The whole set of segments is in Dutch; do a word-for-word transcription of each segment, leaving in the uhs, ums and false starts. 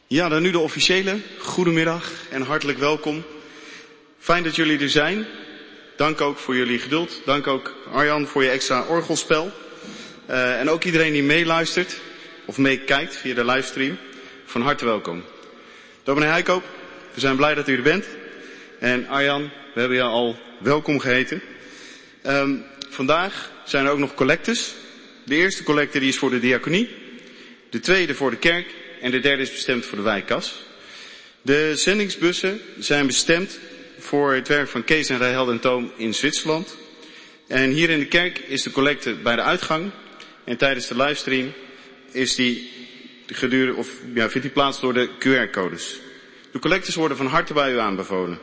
Ja, dan nu de officiële. Goedemiddag en hartelijk welkom. Fijn dat jullie er zijn. Dank ook voor jullie geduld. Dank ook Arjan voor je extra orgelspel. Uh, en ook iedereen die meeluistert of meekijkt via de livestream. Van harte welkom. Dominee Heikoop, we zijn blij dat u er bent. En Arjan, we hebben jou al welkom geheten. Um, vandaag zijn er ook nog collectes. De eerste collecte die is voor de diaconie. De tweede voor de kerk. En de derde is bestemd voor de wijkkas. De zendingsbussen zijn bestemd voor het werk van Kees en Rijheld en Toom in Zwitserland. En hier in de kerk is de collecte bij de uitgang. En tijdens de livestream is die gedurende, of ja, vindt die plaats door de Q R-codes. De collectes worden van harte bij u aanbevolen.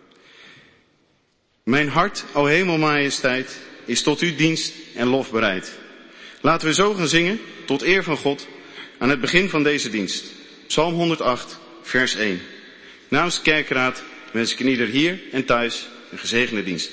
Mijn hart, o hemelmajesteit, is tot uw dienst en lof bereid. Laten we zo gaan zingen, tot eer van God, aan het begin van deze dienst. Psalm honderdacht, vers één. Namens de kerkraad wens ik in ieder hier en thuis een gezegende dienst.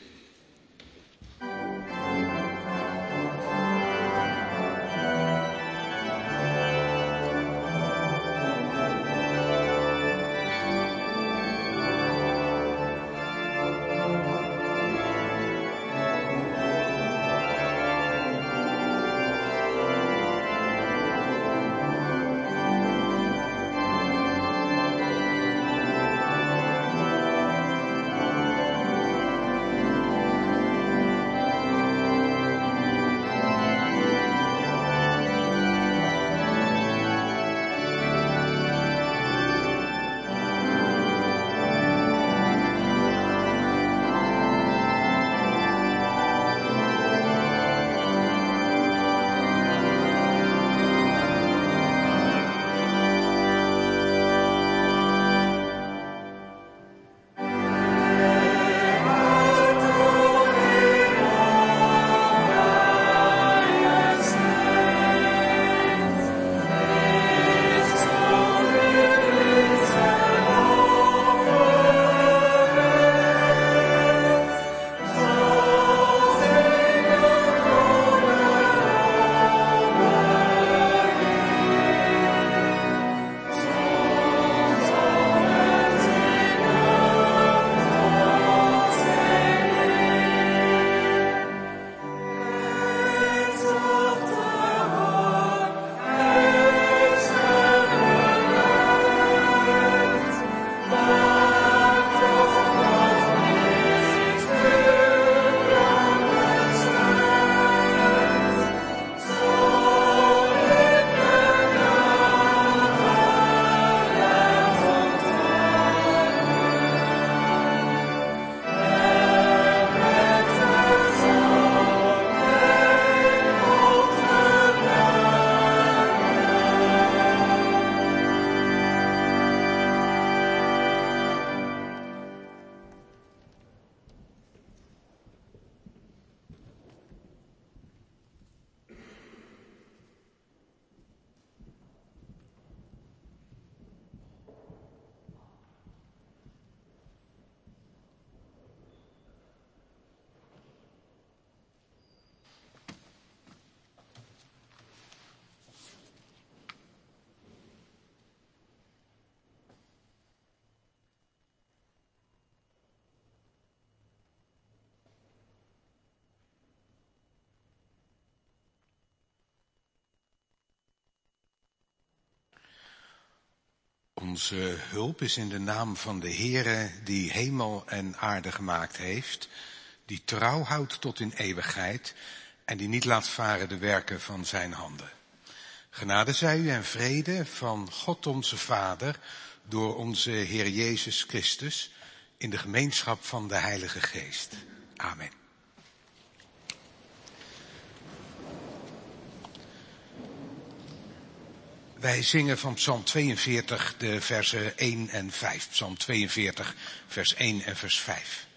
Onze hulp is in de naam van de Heere die hemel en aarde gemaakt heeft, die trouw houdt tot in eeuwigheid en die niet laat varen de werken van zijn handen. Genade zij u en vrede van God onze Vader door onze Heer Jezus Christus in de gemeenschap van de Heilige Geest. Amen. Wij zingen van Psalm tweeënveertig de versen één en vijf. Psalm tweeënveertig, vers één en vers vijf.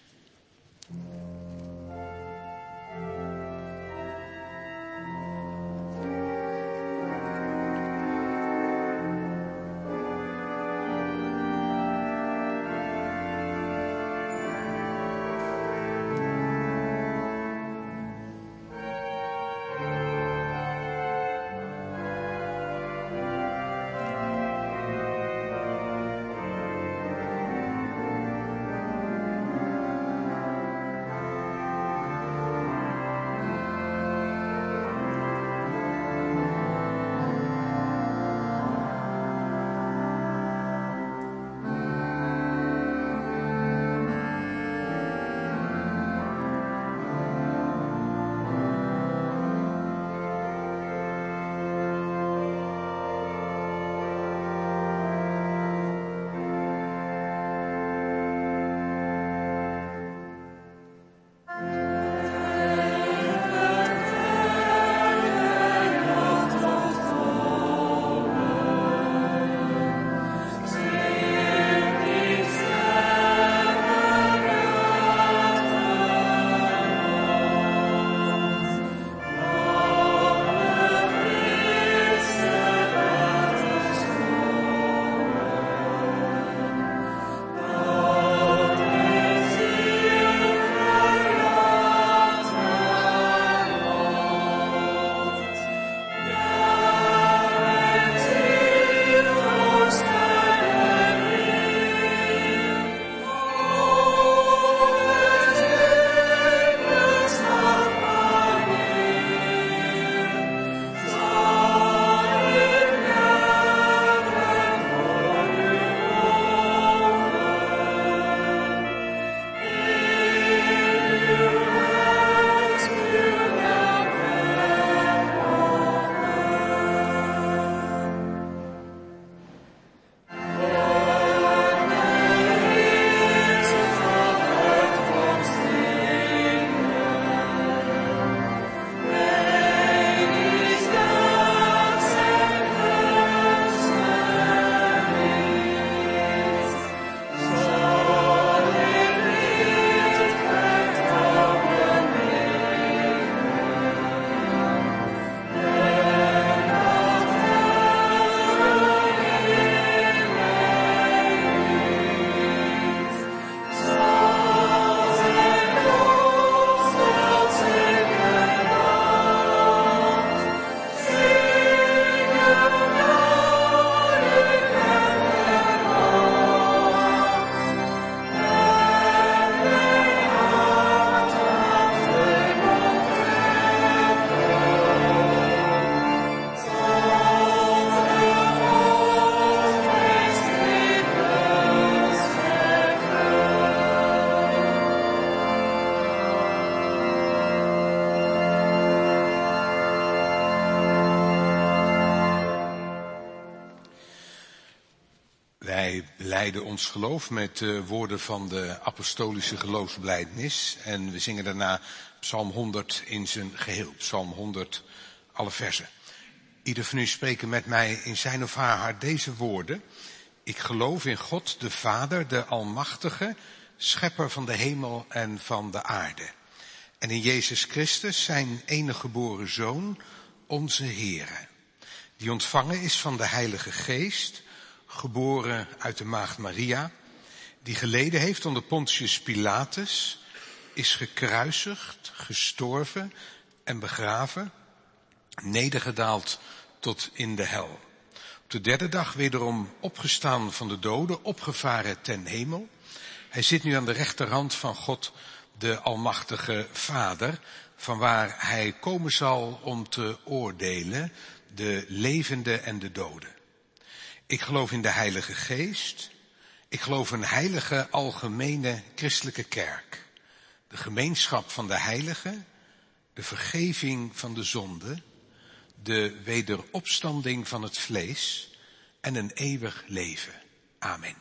Wij belijden ons geloof met de woorden van de apostolische geloofsbelijdenis. En we zingen daarna Psalm honderd in zijn geheel. Psalm honderd, alle verzen. Ieder van u spreken met mij in zijn of haar hart deze woorden. Ik geloof in God, de Vader, de Almachtige, schepper van de hemel en van de aarde. En in Jezus Christus, zijn enige geboren Zoon, onze Heere. Die ontvangen is van de Heilige Geest, geboren uit de maagd Maria, die geleden heeft onder Pontius Pilatus, is gekruisigd, gestorven en begraven, nedergedaald tot in de hel. Op de derde dag wederom opgestaan van de doden, opgevaren ten hemel. Hij zit nu aan de rechterhand van God, de Almachtige Vader, vanwaar hij komen zal om te oordelen de levenden en de doden. Ik geloof in de Heilige Geest. Ik geloof in een heilige algemene christelijke kerk. De gemeenschap van de heiligen, de vergeving van de zonde, de wederopstanding van het vlees en een eeuwig leven. Amen.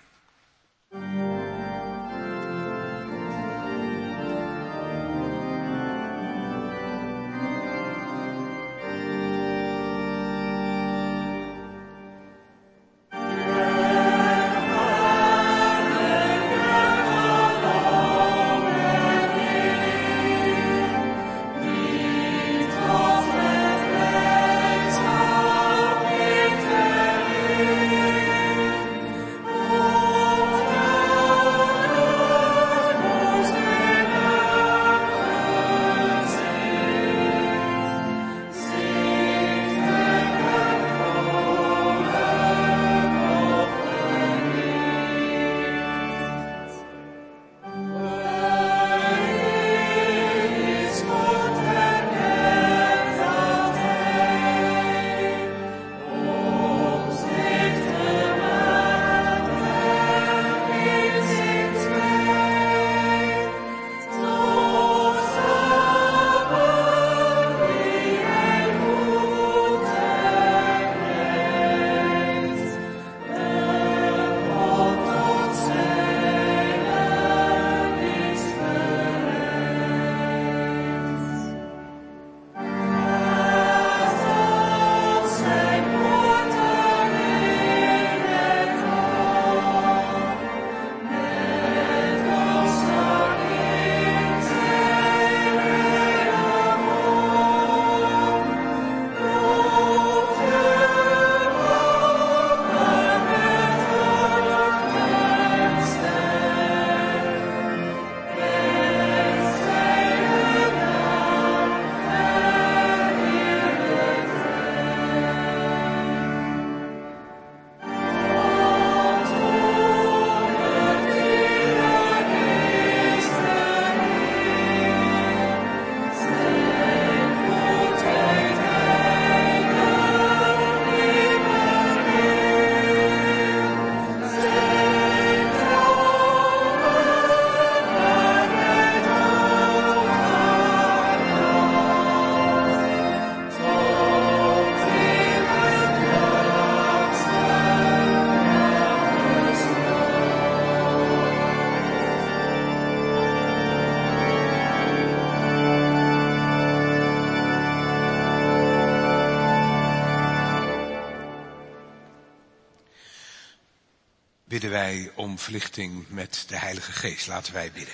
Bidden wij om verlichting met de Heilige Geest. Laten wij bidden.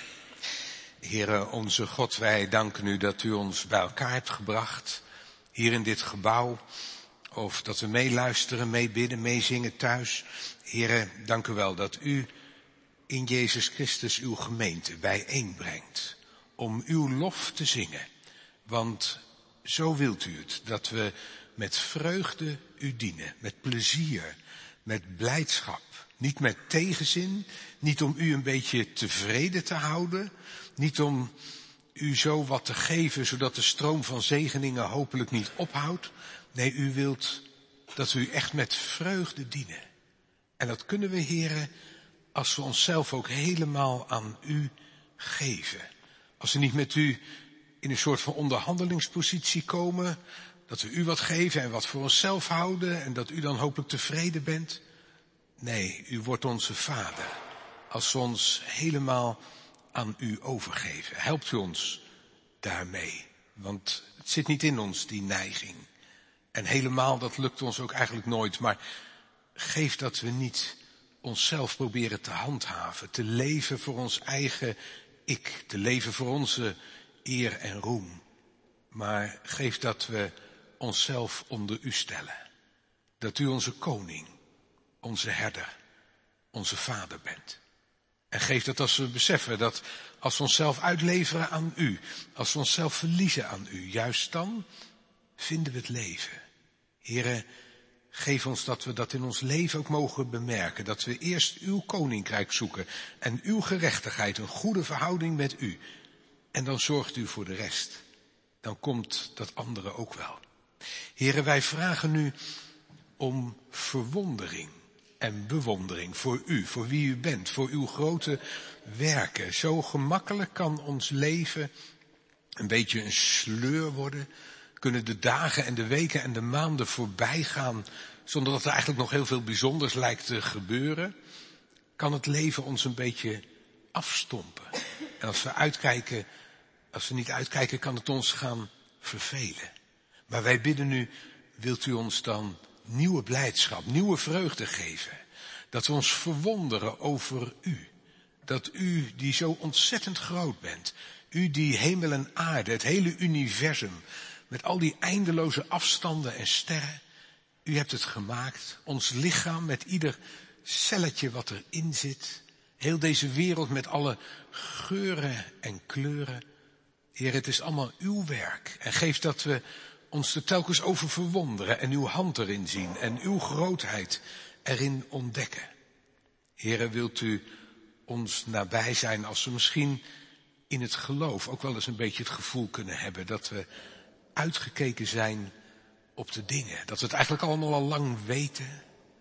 Heere onze God, wij danken u dat u ons bij elkaar hebt gebracht. Hier in dit gebouw. Of dat we meeluisteren, meebidden, meezingen thuis. Heere, dank u wel dat u in Jezus Christus uw gemeente bijeenbrengt. Om uw lof te zingen. Want zo wilt u het, dat we met vreugde u dienen. Met plezier, met blijdschap. Niet met tegenzin, niet om u een beetje tevreden te houden, niet om u zo wat te geven, zodat de stroom van zegeningen hopelijk niet ophoudt. Nee, u wilt dat we u echt met vreugde dienen. En dat kunnen we, Heere, als we onszelf ook helemaal aan u geven. Als we niet met u in een soort van onderhandelingspositie komen, dat we u wat geven en wat voor onszelf houden en dat u dan hopelijk tevreden bent. Nee, u wordt onze Vader. Als we ons helemaal aan u overgeven. Helpt u ons daarmee. Want het zit niet in ons, die neiging. En helemaal, dat lukt ons ook eigenlijk nooit. Maar geef dat we niet onszelf proberen te handhaven. Te leven voor ons eigen ik. Te leven voor onze eer en roem. Maar geef dat we onszelf onder u stellen. Dat u onze koning, onze herder, onze vader bent. En geef dat als we beseffen dat als we onszelf uitleveren aan u, als we onszelf verliezen aan u, juist dan vinden we het leven. Here, geef ons dat we dat in ons leven ook mogen bemerken. Dat we eerst uw koninkrijk zoeken en uw gerechtigheid, een goede verhouding met u. En dan zorgt u voor de rest. Dan komt dat andere ook wel. Here, wij vragen u om verwondering en bewondering voor u, voor wie u bent, voor uw grote werken. Zo gemakkelijk kan ons leven een beetje een sleur worden. Kunnen de dagen en de weken en de maanden voorbij gaan zonder dat er eigenlijk nog heel veel bijzonders lijkt te gebeuren. Kan het leven ons een beetje afstompen. En als we uitkijken, als we niet uitkijken, kan het ons gaan vervelen. Maar wij bidden u, wilt u ons dan nieuwe blijdschap, nieuwe vreugde geven. Dat we ons verwonderen over u. Dat u die zo ontzettend groot bent. U die hemel en aarde, het hele universum. Met al die eindeloze afstanden en sterren. U hebt het gemaakt. Ons lichaam met ieder celletje wat erin zit. Heel deze wereld met alle geuren en kleuren. Heer, het is allemaal uw werk. En geef dat we ons er telkens over verwonderen en uw hand erin zien en uw grootheid erin ontdekken. Heere, wilt u ons nabij zijn als we misschien in het geloof ook wel eens een beetje het gevoel kunnen hebben dat we uitgekeken zijn op de dingen. Dat we het eigenlijk allemaal al lang weten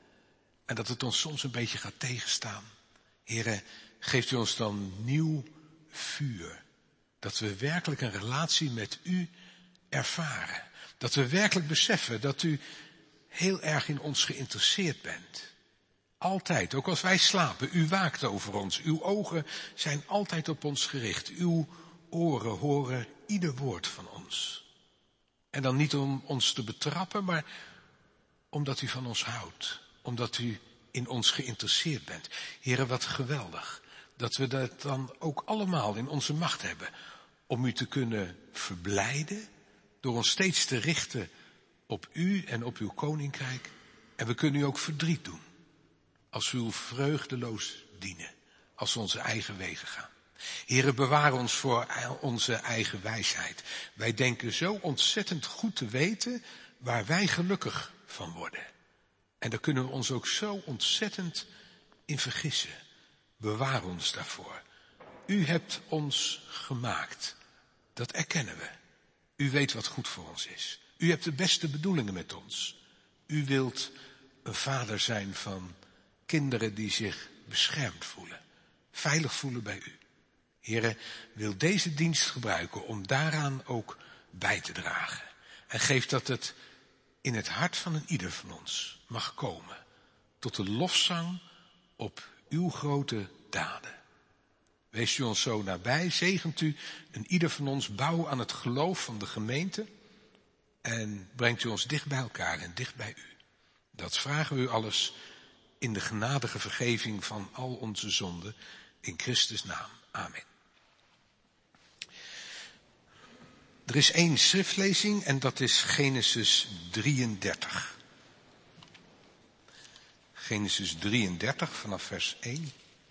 en dat het ons soms een beetje gaat tegenstaan. Heere, geeft u ons dan nieuw vuur. Dat we werkelijk een relatie met u ervaren. Dat we werkelijk beseffen dat u heel erg in ons geïnteresseerd bent. Altijd, ook als wij slapen, u waakt over ons. Uw ogen zijn altijd op ons gericht. Uw oren horen ieder woord van ons. En dan niet om ons te betrappen, maar omdat u van ons houdt. Omdat u in ons geïnteresseerd bent. Heren, wat geweldig. Dat we dat dan ook allemaal in onze macht hebben. Om u te kunnen verblijden. Door ons steeds te richten op u en op uw koninkrijk. En we kunnen u ook verdriet doen. Als we u vreugdeloos dienen. Als we onze eigen wegen gaan. Heere, bewaar ons voor onze eigen wijsheid. Wij denken zo ontzettend goed te weten waar wij gelukkig van worden. En daar kunnen we ons ook zo ontzettend in vergissen. Bewaar ons daarvoor. U hebt ons gemaakt. Dat erkennen we. U weet wat goed voor ons is. U hebt de beste bedoelingen met ons. U wilt een vader zijn van kinderen die zich beschermd voelen. Veilig voelen bij u. Heere, wil deze dienst gebruiken om daaraan ook bij te dragen. En geef dat het in het hart van een ieder van ons mag komen. Tot de lofzang op uw grote daden. Wees u ons zo nabij, zegent u een ieder van ons, bouw aan het geloof van de gemeente en brengt u ons dicht bij elkaar en dicht bij u. Dat vragen we u alles in de genadige vergeving van al onze zonden, in Christus' naam. Amen. Er is één schriftlezing en dat is Genesis drieëndertig. Genesis drieëndertig vanaf vers één.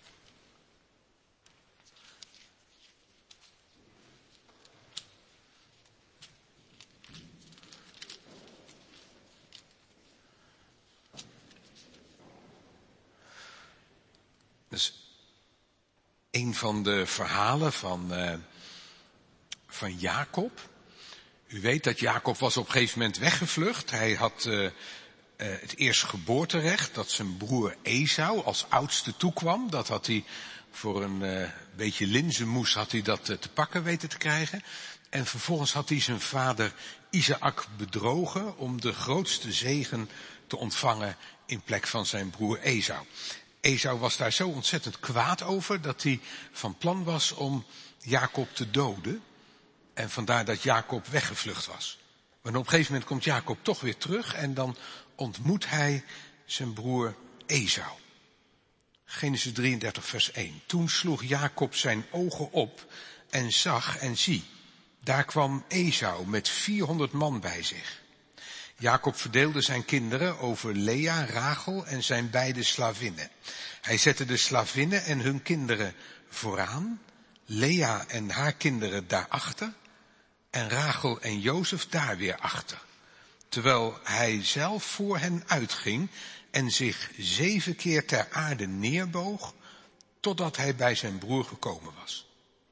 Dat is een van de verhalen van, uh, van Jacob. U weet dat Jacob was op een gegeven moment weggevlucht. Hij had uh, uh, het eerstgeboorterecht dat zijn broer Esau als oudste toekwam. Dat had hij voor een uh, beetje linzenmoes had hij dat uh, te pakken weten te krijgen. En vervolgens had hij zijn vader Isaac bedrogen om de grootste zegen te ontvangen in plek van zijn broer Esau. Esau was daar zo ontzettend kwaad over dat hij van plan was om Jacob te doden. En vandaar dat Jacob weggevlucht was. Maar op een gegeven moment komt Jacob toch weer terug en dan ontmoet hij zijn broer Esau. Genesis drieëndertig vers één. Toen sloeg Jacob zijn ogen op en zag en zie, daar kwam Esau met vierhonderd man bij zich. Jacob verdeelde zijn kinderen over Lea, Rachel en zijn beide slavinnen. Hij zette de slavinnen en hun kinderen vooraan, Lea en haar kinderen daarachter en Rachel en Jozef daar weer achter. Terwijl hij zelf voor hen uitging en zich zeven keer ter aarde neerboog, totdat hij bij zijn broer gekomen was.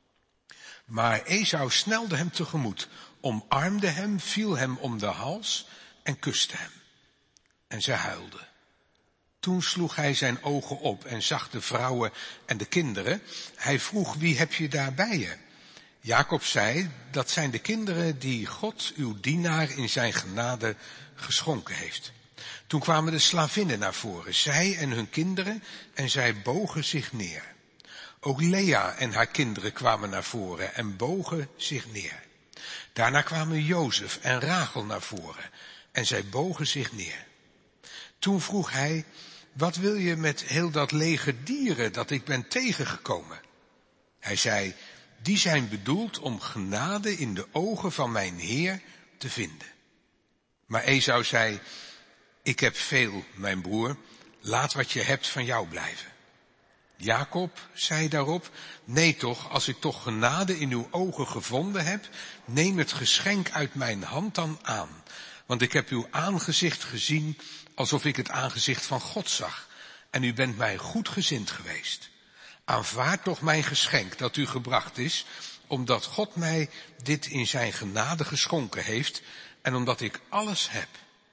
Maar Esau snelde hem tegemoet, omarmde hem, viel hem om de hals en kuste hem. En zij huilden. Toen sloeg hij zijn ogen op en zag de vrouwen en de kinderen. Hij vroeg, wie heb je daar bij je? Jacob zei, dat zijn de kinderen die God, uw dienaar, in zijn genade geschonken heeft. Toen kwamen de slavinnen naar voren, zij en hun kinderen, en zij bogen zich neer. Ook Lea en haar kinderen kwamen naar voren en bogen zich neer. Daarna kwamen Jozef en Rachel naar voren en zij bogen zich neer. Toen vroeg hij, wat wil je met heel dat leger dieren dat ik ben tegengekomen? Hij zei, die zijn bedoeld om genade in de ogen van mijn Heer te vinden. Maar Esau zei, ik heb veel, mijn broer, laat wat je hebt van jou blijven. Jacob zei daarop, nee toch, als ik toch genade in uw ogen gevonden heb, neem het geschenk uit mijn hand dan aan. Want ik heb uw aangezicht gezien alsof ik het aangezicht van God zag. En u bent mij goedgezind geweest. Aanvaard toch mijn geschenk dat u gebracht is, omdat God mij dit in zijn genade geschonken heeft en omdat ik alles heb.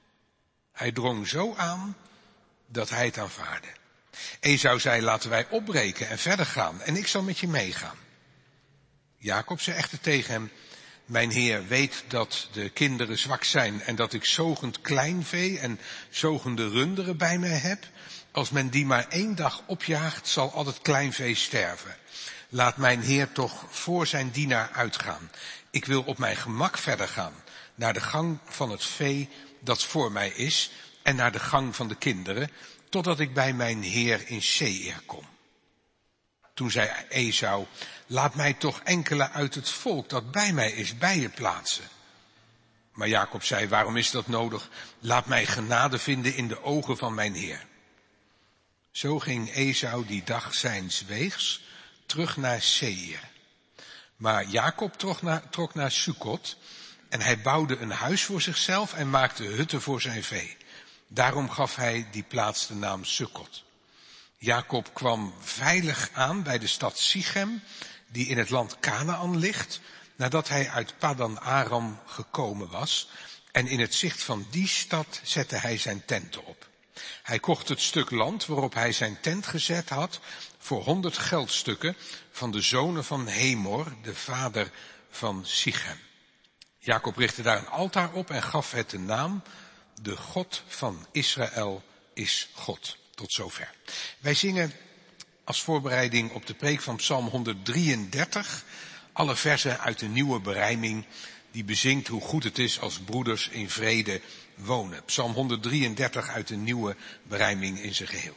Hij drong zo aan dat hij het aanvaardde. Esau zei, laten wij opbreken en verder gaan en ik zal met je meegaan. Jacob zei echter tegen hem, mijn heer weet dat de kinderen zwak zijn en dat ik zogend kleinvee en zogende runderen bij mij heb. Als men die maar één dag opjaagt, zal al het kleinvee sterven. Laat mijn heer toch voor zijn dienaar uitgaan. Ik wil op mijn gemak verder gaan, naar de gang van het vee dat voor mij is en naar de gang van de kinderen, totdat ik bij mijn heer in Seir kom. Toen zei Esau, laat mij toch enkele uit het volk dat bij mij is bij je plaatsen. Maar Jacob zei, waarom is dat nodig? Laat mij genade vinden in de ogen van mijn heer. Zo ging Esau die dag zijns weegs terug naar Seir. Maar Jacob trok naar, trok naar Sukkot en hij bouwde een huis voor zichzelf en maakte hutten voor zijn vee. Daarom gaf hij die plaats de naam Sukkot. Jacob kwam veilig aan bij de stad Sichem, die in het land Kanaan ligt, nadat hij uit Padan Aram gekomen was. En in het zicht van die stad zette hij zijn tenten op. Hij kocht het stuk land waarop hij zijn tent gezet had voor honderd geldstukken van de zonen van Hemor, de vader van Sichem. Jacob richtte daar een altaar op en gaf het de naam, de God van Israël is God. Tot zover. Wij zingen als voorbereiding op de preek van Psalm honderddrieëndertig alle verzen uit de nieuwe berijming die bezingt hoe goed het is als broeders in vrede wonen. Psalm honderddrieëndertig uit de nieuwe berijming in zijn geheel.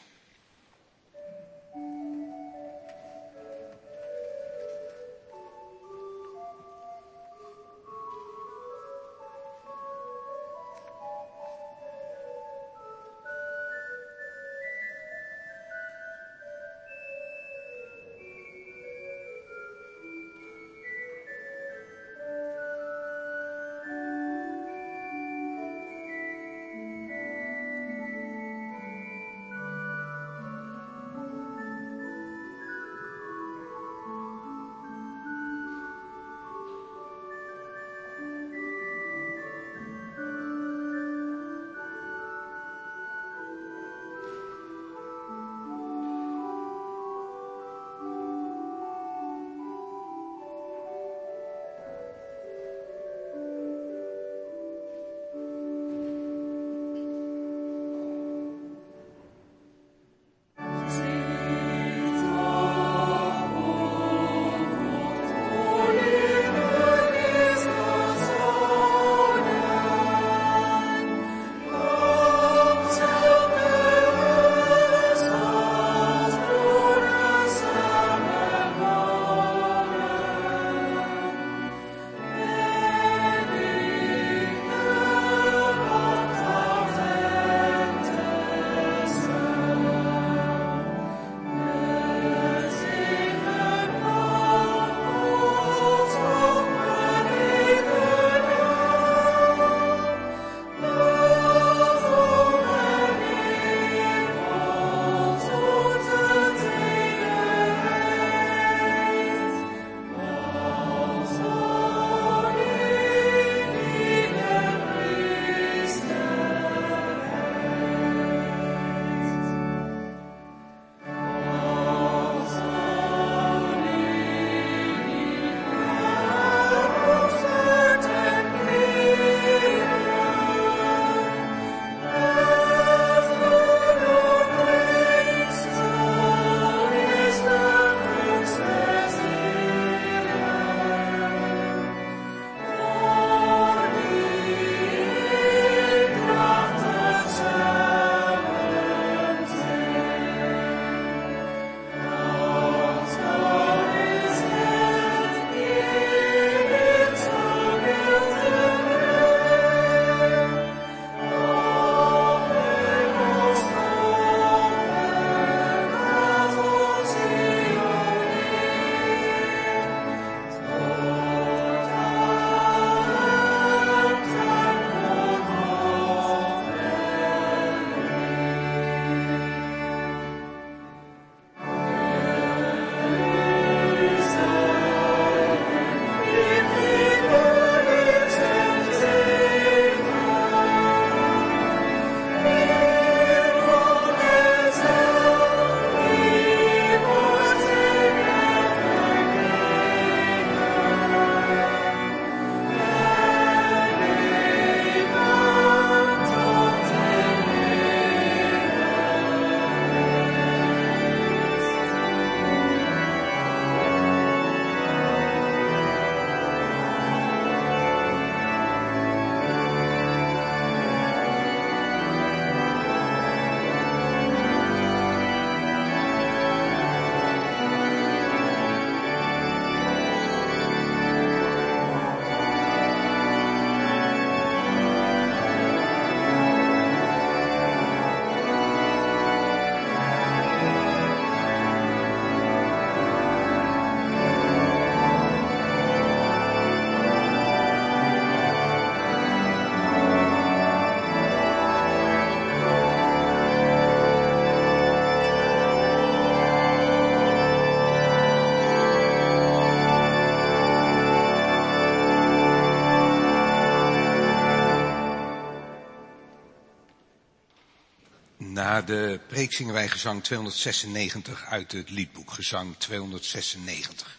naar de preek zingen wij gezang tweehonderdzesennegentig uit het liedboek, gezang tweehonderdzesennegentig.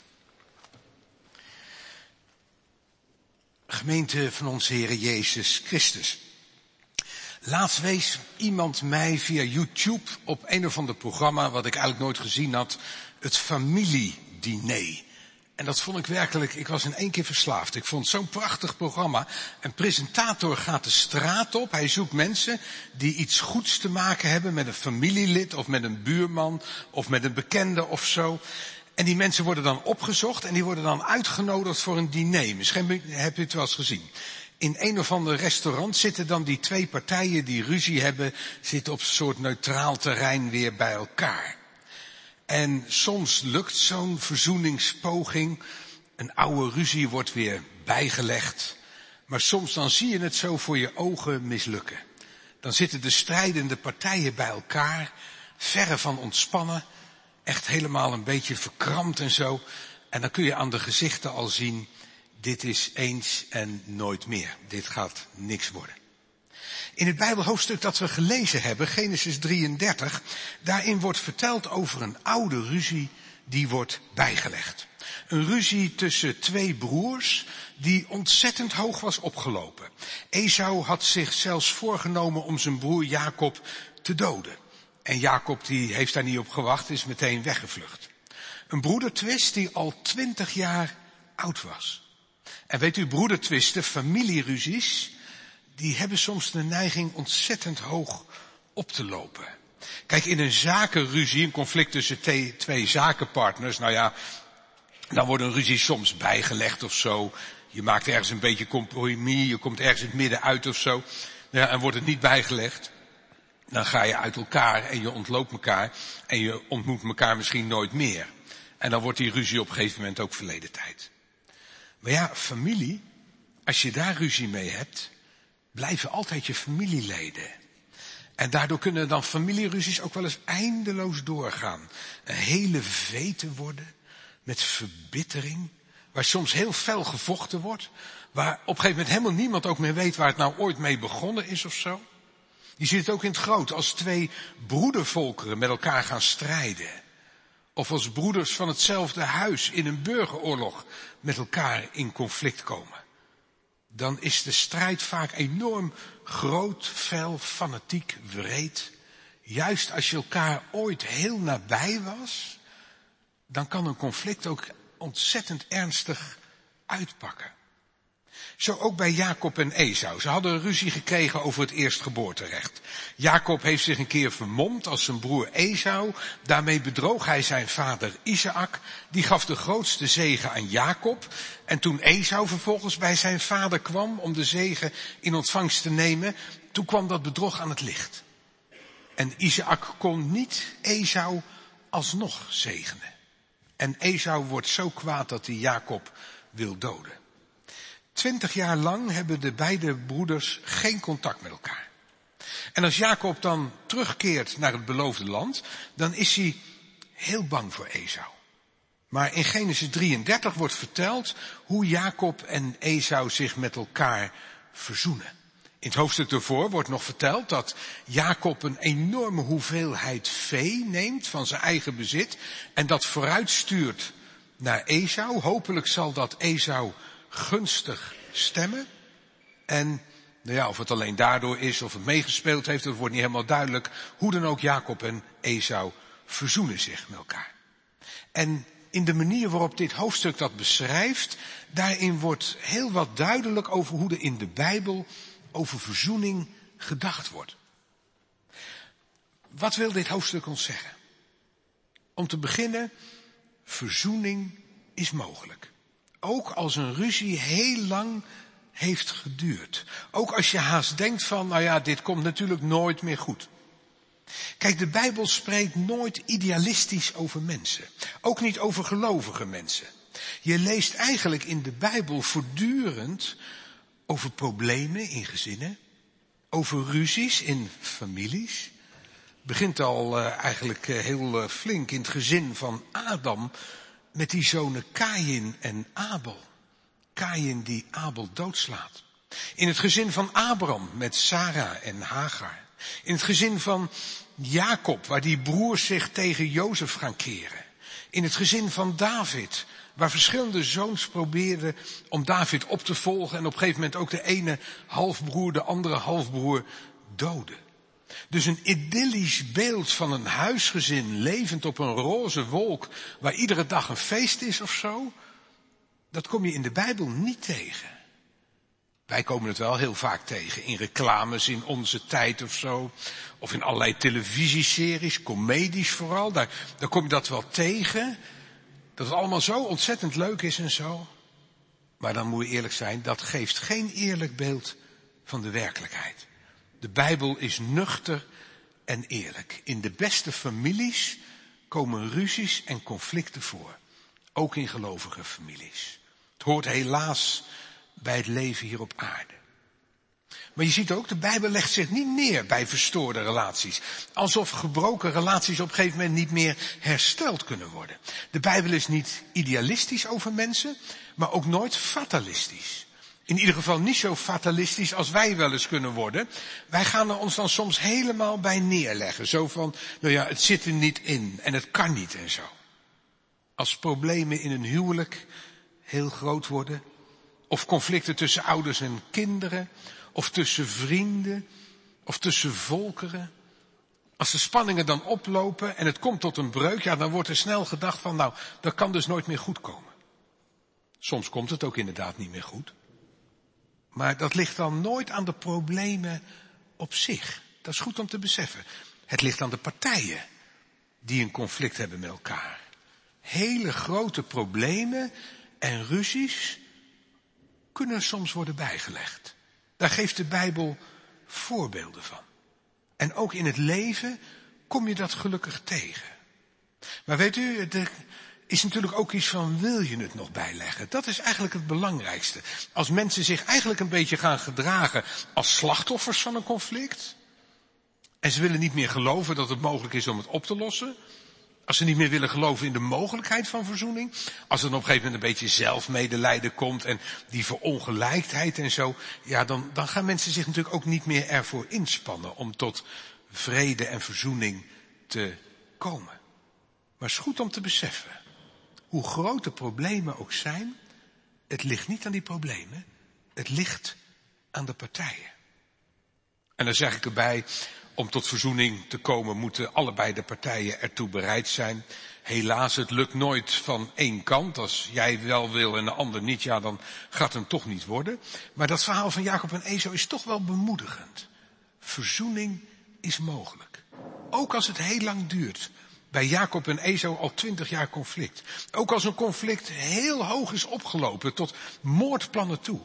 Gemeente van onze Heere Jezus Christus. Laatst wees iemand mij via YouTube op een of ander programma, wat ik eigenlijk nooit gezien had, het familiediner. En dat vond ik werkelijk, ik was in één keer verslaafd. Ik vond het zo'n prachtig programma. Een presentator gaat de straat op. Hij zoekt mensen die iets goeds te maken hebben met een familielid of met een buurman of met een bekende of zo. En die mensen worden dan opgezocht en die worden dan uitgenodigd voor een diner. Misschien heb je het wel eens gezien. In een of ander restaurant zitten dan die twee partijen die ruzie hebben, zitten op een soort neutraal terrein weer bij elkaar. En soms lukt zo'n verzoeningspoging. Een oude ruzie wordt weer bijgelegd. Maar soms dan zie je het zo voor je ogen mislukken. Dan zitten de strijdende partijen bij elkaar, verre van ontspannen. Echt helemaal een beetje verkrampt en zo. En dan kun je aan de gezichten al zien, dit is eens en nooit meer. Dit gaat niks worden. In het Bijbelhoofdstuk dat we gelezen hebben, Genesis drieëndertig, daarin wordt verteld over een oude ruzie die wordt bijgelegd. Een ruzie tussen twee broers die ontzettend hoog was opgelopen. Esau had zich zelfs voorgenomen om zijn broer Jacob te doden. En Jacob die heeft daar niet op gewacht, is meteen weggevlucht. Een broedertwist die al twintig jaar oud was. En weet u, broedertwisten, familieruzies, die hebben soms de neiging ontzettend hoog op te lopen. Kijk, in een zakenruzie, een conflict tussen te, twee zakenpartners, nou ja, dan wordt een ruzie soms bijgelegd of zo. Je maakt ergens een beetje compromis, je komt ergens in het midden uit of zo. Nou ja, en wordt het niet bijgelegd, dan ga je uit elkaar en je ontloopt elkaar en je ontmoet elkaar misschien nooit meer. En dan wordt die ruzie op een gegeven moment ook verleden tijd. Maar ja, familie, als je daar ruzie mee hebt, blijven altijd je familieleden. En daardoor kunnen dan familieruzies ook wel eens eindeloos doorgaan. Een hele vete worden, met verbittering, waar soms heel fel gevochten wordt, waar op een gegeven moment helemaal niemand ook meer weet waar het nou ooit mee begonnen is of zo. Je ziet het ook in het groot, als twee broedervolkeren met elkaar gaan strijden. Of als broeders van hetzelfde huis in een burgeroorlog met elkaar in conflict komen. Dan is de strijd vaak enorm groot, fel, fanatiek, wreed. Juist als je elkaar ooit heel nabij was, dan kan een conflict ook ontzettend ernstig uitpakken. Zo ook bij Jacob en Esau. Ze hadden een ruzie gekregen over het eerstgeboorterecht. Jacob heeft zich een keer vermomd als zijn broer Esau. Daarmee bedroog hij zijn vader Isaac. Die gaf de grootste zegen aan Jacob. En toen Esau vervolgens bij zijn vader kwam om de zegen in ontvangst te nemen, toen kwam dat bedrog aan het licht. En Isaac kon niet Esau alsnog zegenen. En Esau wordt zo kwaad dat hij Jacob wil doden. Twintig jaar lang hebben de beide broeders geen contact met elkaar. En als Jacob dan terugkeert naar het beloofde land, dan is hij heel bang voor Esau. Maar in Genesis drieëndertig wordt verteld hoe Jacob en Esau zich met elkaar verzoenen. In het hoofdstuk ervoor wordt nog verteld dat Jacob een enorme hoeveelheid vee neemt van zijn eigen bezit en dat vooruitstuurt naar Esau. Hopelijk zal dat Esau gunstig stemmen. En nou ja, of het alleen daardoor is of het meegespeeld heeft, dat wordt niet helemaal duidelijk. Hoe dan ook, Jacob en Esau verzoenen zich met elkaar. En in de manier waarop dit hoofdstuk dat beschrijft, daarin wordt heel wat duidelijk over hoe er in de Bijbel over verzoening gedacht wordt. Wat wil dit hoofdstuk ons zeggen? Om te beginnen, verzoening is mogelijk. Ook als een ruzie heel lang heeft geduurd. Ook als je haast denkt van, nou ja, dit komt natuurlijk nooit meer goed. Kijk, de Bijbel spreekt nooit idealistisch over mensen. Ook niet over gelovige mensen. Je leest eigenlijk in de Bijbel voortdurend over problemen in gezinnen. Over ruzies in families. Het begint al uh, eigenlijk uh, heel uh, flink in het gezin van Adam met die zonen Kaïn en Abel. Kaïn die Abel doodslaat. In het gezin van Abraham met Sarah en Hagar. In het gezin van Jacob, waar die broers zich tegen Jozef gaan keren. In het gezin van David, waar verschillende zoons probeerden om David op te volgen en op een gegeven moment ook de ene halfbroer, de andere halfbroer doden. Dus een idyllisch beeld van een huisgezin levend op een roze wolk, waar iedere dag een feest is of zo, dat kom je in de Bijbel niet tegen. Wij komen het wel heel vaak tegen, in reclames in onze tijd of zo, of in allerlei televisieseries, comedies vooral, daar, daar kom je dat wel tegen, dat het allemaal zo ontzettend leuk is en zo. Maar dan moet je eerlijk zijn, dat geeft geen eerlijk beeld van de werkelijkheid. De Bijbel is nuchter en eerlijk. In de beste families komen ruzies en conflicten voor. Ook in gelovige families. Het hoort helaas bij het leven hier op aarde. Maar je ziet ook, de Bijbel legt zich niet neer bij verstoorde relaties. Alsof gebroken relaties op een gegeven moment niet meer hersteld kunnen worden. De Bijbel is niet idealistisch over mensen, maar ook nooit fatalistisch. In ieder geval niet zo fatalistisch als wij wel eens kunnen worden. Wij gaan er ons dan soms helemaal bij neerleggen. Zo van, nou ja, het zit er niet in en het kan niet en zo. Als problemen in een huwelijk heel groot worden, of conflicten tussen ouders en kinderen, of tussen vrienden, of tussen volkeren. Als de spanningen dan oplopen en het komt tot een breuk, ja, dan wordt er snel gedacht van, nou, dat kan dus nooit meer goed komen. Soms komt het ook inderdaad niet meer goed. Maar dat ligt dan nooit aan de problemen op zich. Dat is goed om te beseffen. Het ligt aan de partijen die een conflict hebben met elkaar. Hele grote problemen en ruzies kunnen soms worden bijgelegd. Daar geeft de Bijbel voorbeelden van. En ook in het leven kom je dat gelukkig tegen. Maar weet u, er is natuurlijk ook iets van, wil je het nog bijleggen? Dat is eigenlijk het belangrijkste. Als mensen zich eigenlijk een beetje gaan gedragen als slachtoffers van een conflict, en ze willen niet meer geloven dat het mogelijk is om het op te lossen, als ze niet meer willen geloven in de mogelijkheid van verzoening, als er dan op een gegeven moment een beetje zelfmedelijden komt en die verongelijkheid en zo, ja, dan, dan gaan mensen zich natuurlijk ook niet meer ervoor inspannen om tot vrede en verzoening te komen. Maar het is goed om te beseffen, hoe groot de problemen ook zijn, het ligt niet aan die problemen, het ligt aan de partijen. En dan zeg ik erbij, om tot verzoening te komen moeten allebei de partijen ertoe bereid zijn. Helaas, het lukt nooit van één kant. Als jij wel wil en de ander niet, ja, dan gaat het hem toch niet worden. Maar dat verhaal van Jacob en Esau is toch wel bemoedigend. Verzoening is mogelijk. Ook als het heel lang duurt. Bij Jacob en Esau al twintig jaar conflict. Ook als een conflict heel hoog is opgelopen tot moordplannen toe.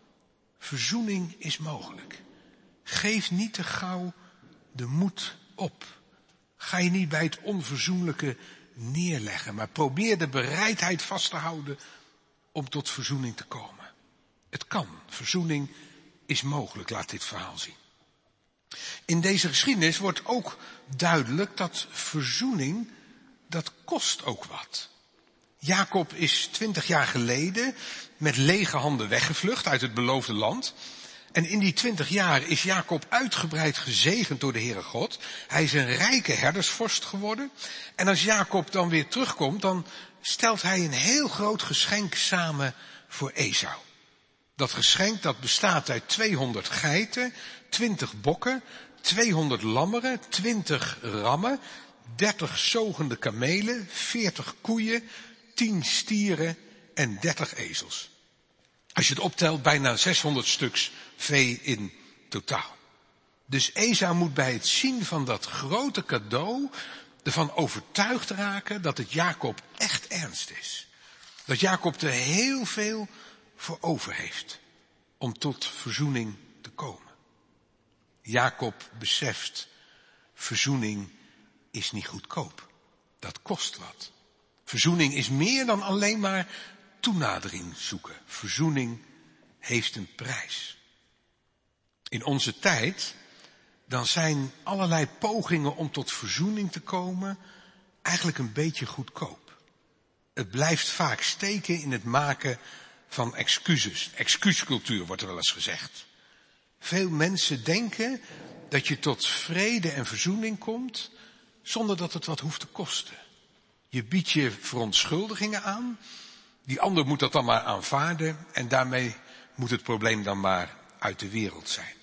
Verzoening is mogelijk. Geef niet te gauw de moed op. Ga je niet bij het onverzoenlijke neerleggen, maar probeer de bereidheid vast te houden om tot verzoening te komen. Het kan. Verzoening is mogelijk, laat dit verhaal zien. In deze geschiedenis wordt ook duidelijk dat verzoening, dat kost ook wat. Jacob is twintig jaar geleden met lege handen weggevlucht uit het beloofde land. En in die twintig jaar is Jacob uitgebreid gezegend door de Heere God. Hij is een rijke herdersvorst geworden. En als Jacob dan weer terugkomt, dan stelt hij een heel groot geschenk samen voor Esau. Dat geschenk dat bestaat uit tweehonderd geiten, twintig bokken, tweehonderd lammeren, twintig rammen, dertig zogende kamelen, veertig koeien, tien stieren en dertig ezels. Als je het optelt, bijna zeshonderd stuks vee in totaal. Dus Esau moet bij het zien van dat grote cadeau ervan overtuigd raken dat het Jacob echt ernst is. Dat Jacob er heel veel voor over heeft om tot verzoening te komen. Jacob beseft, verzoening is niet goedkoop. Dat kost wat. Verzoening is meer dan alleen maar toenadering zoeken. Verzoening heeft een prijs. In onze tijd, dan zijn allerlei pogingen om tot verzoening te komen eigenlijk een beetje goedkoop. Het blijft vaak steken in het maken van excuses. Excuuscultuur wordt er wel eens gezegd. Veel mensen denken dat je tot vrede en verzoening komt zonder dat het wat hoeft te kosten. Je biedt je verontschuldigingen aan, die ander moet dat dan maar aanvaarden en daarmee moet het probleem dan maar uit de wereld zijn.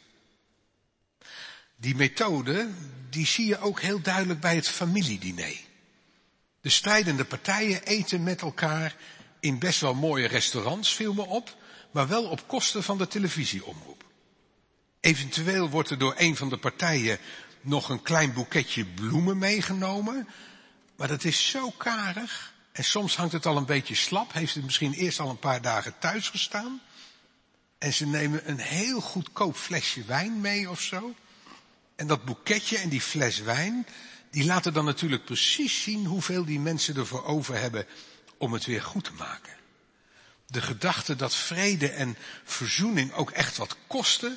Die methode, die zie je ook heel duidelijk bij het familiediner. De strijdende partijen eten met elkaar in best wel mooie restaurants, viel me op, maar wel op kosten van de televisieomroep. Eventueel wordt er door een van de partijen nog een klein boeketje bloemen meegenomen, maar dat is zo karig en soms hangt het al een beetje slap, heeft het misschien eerst al een paar dagen thuis gestaan en ze nemen een heel goedkoop flesje wijn mee of zo. En dat boeketje en die fles wijn, die laten dan natuurlijk precies zien hoeveel die mensen ervoor over hebben om het weer goed te maken. De gedachte dat vrede en verzoening ook echt wat kosten,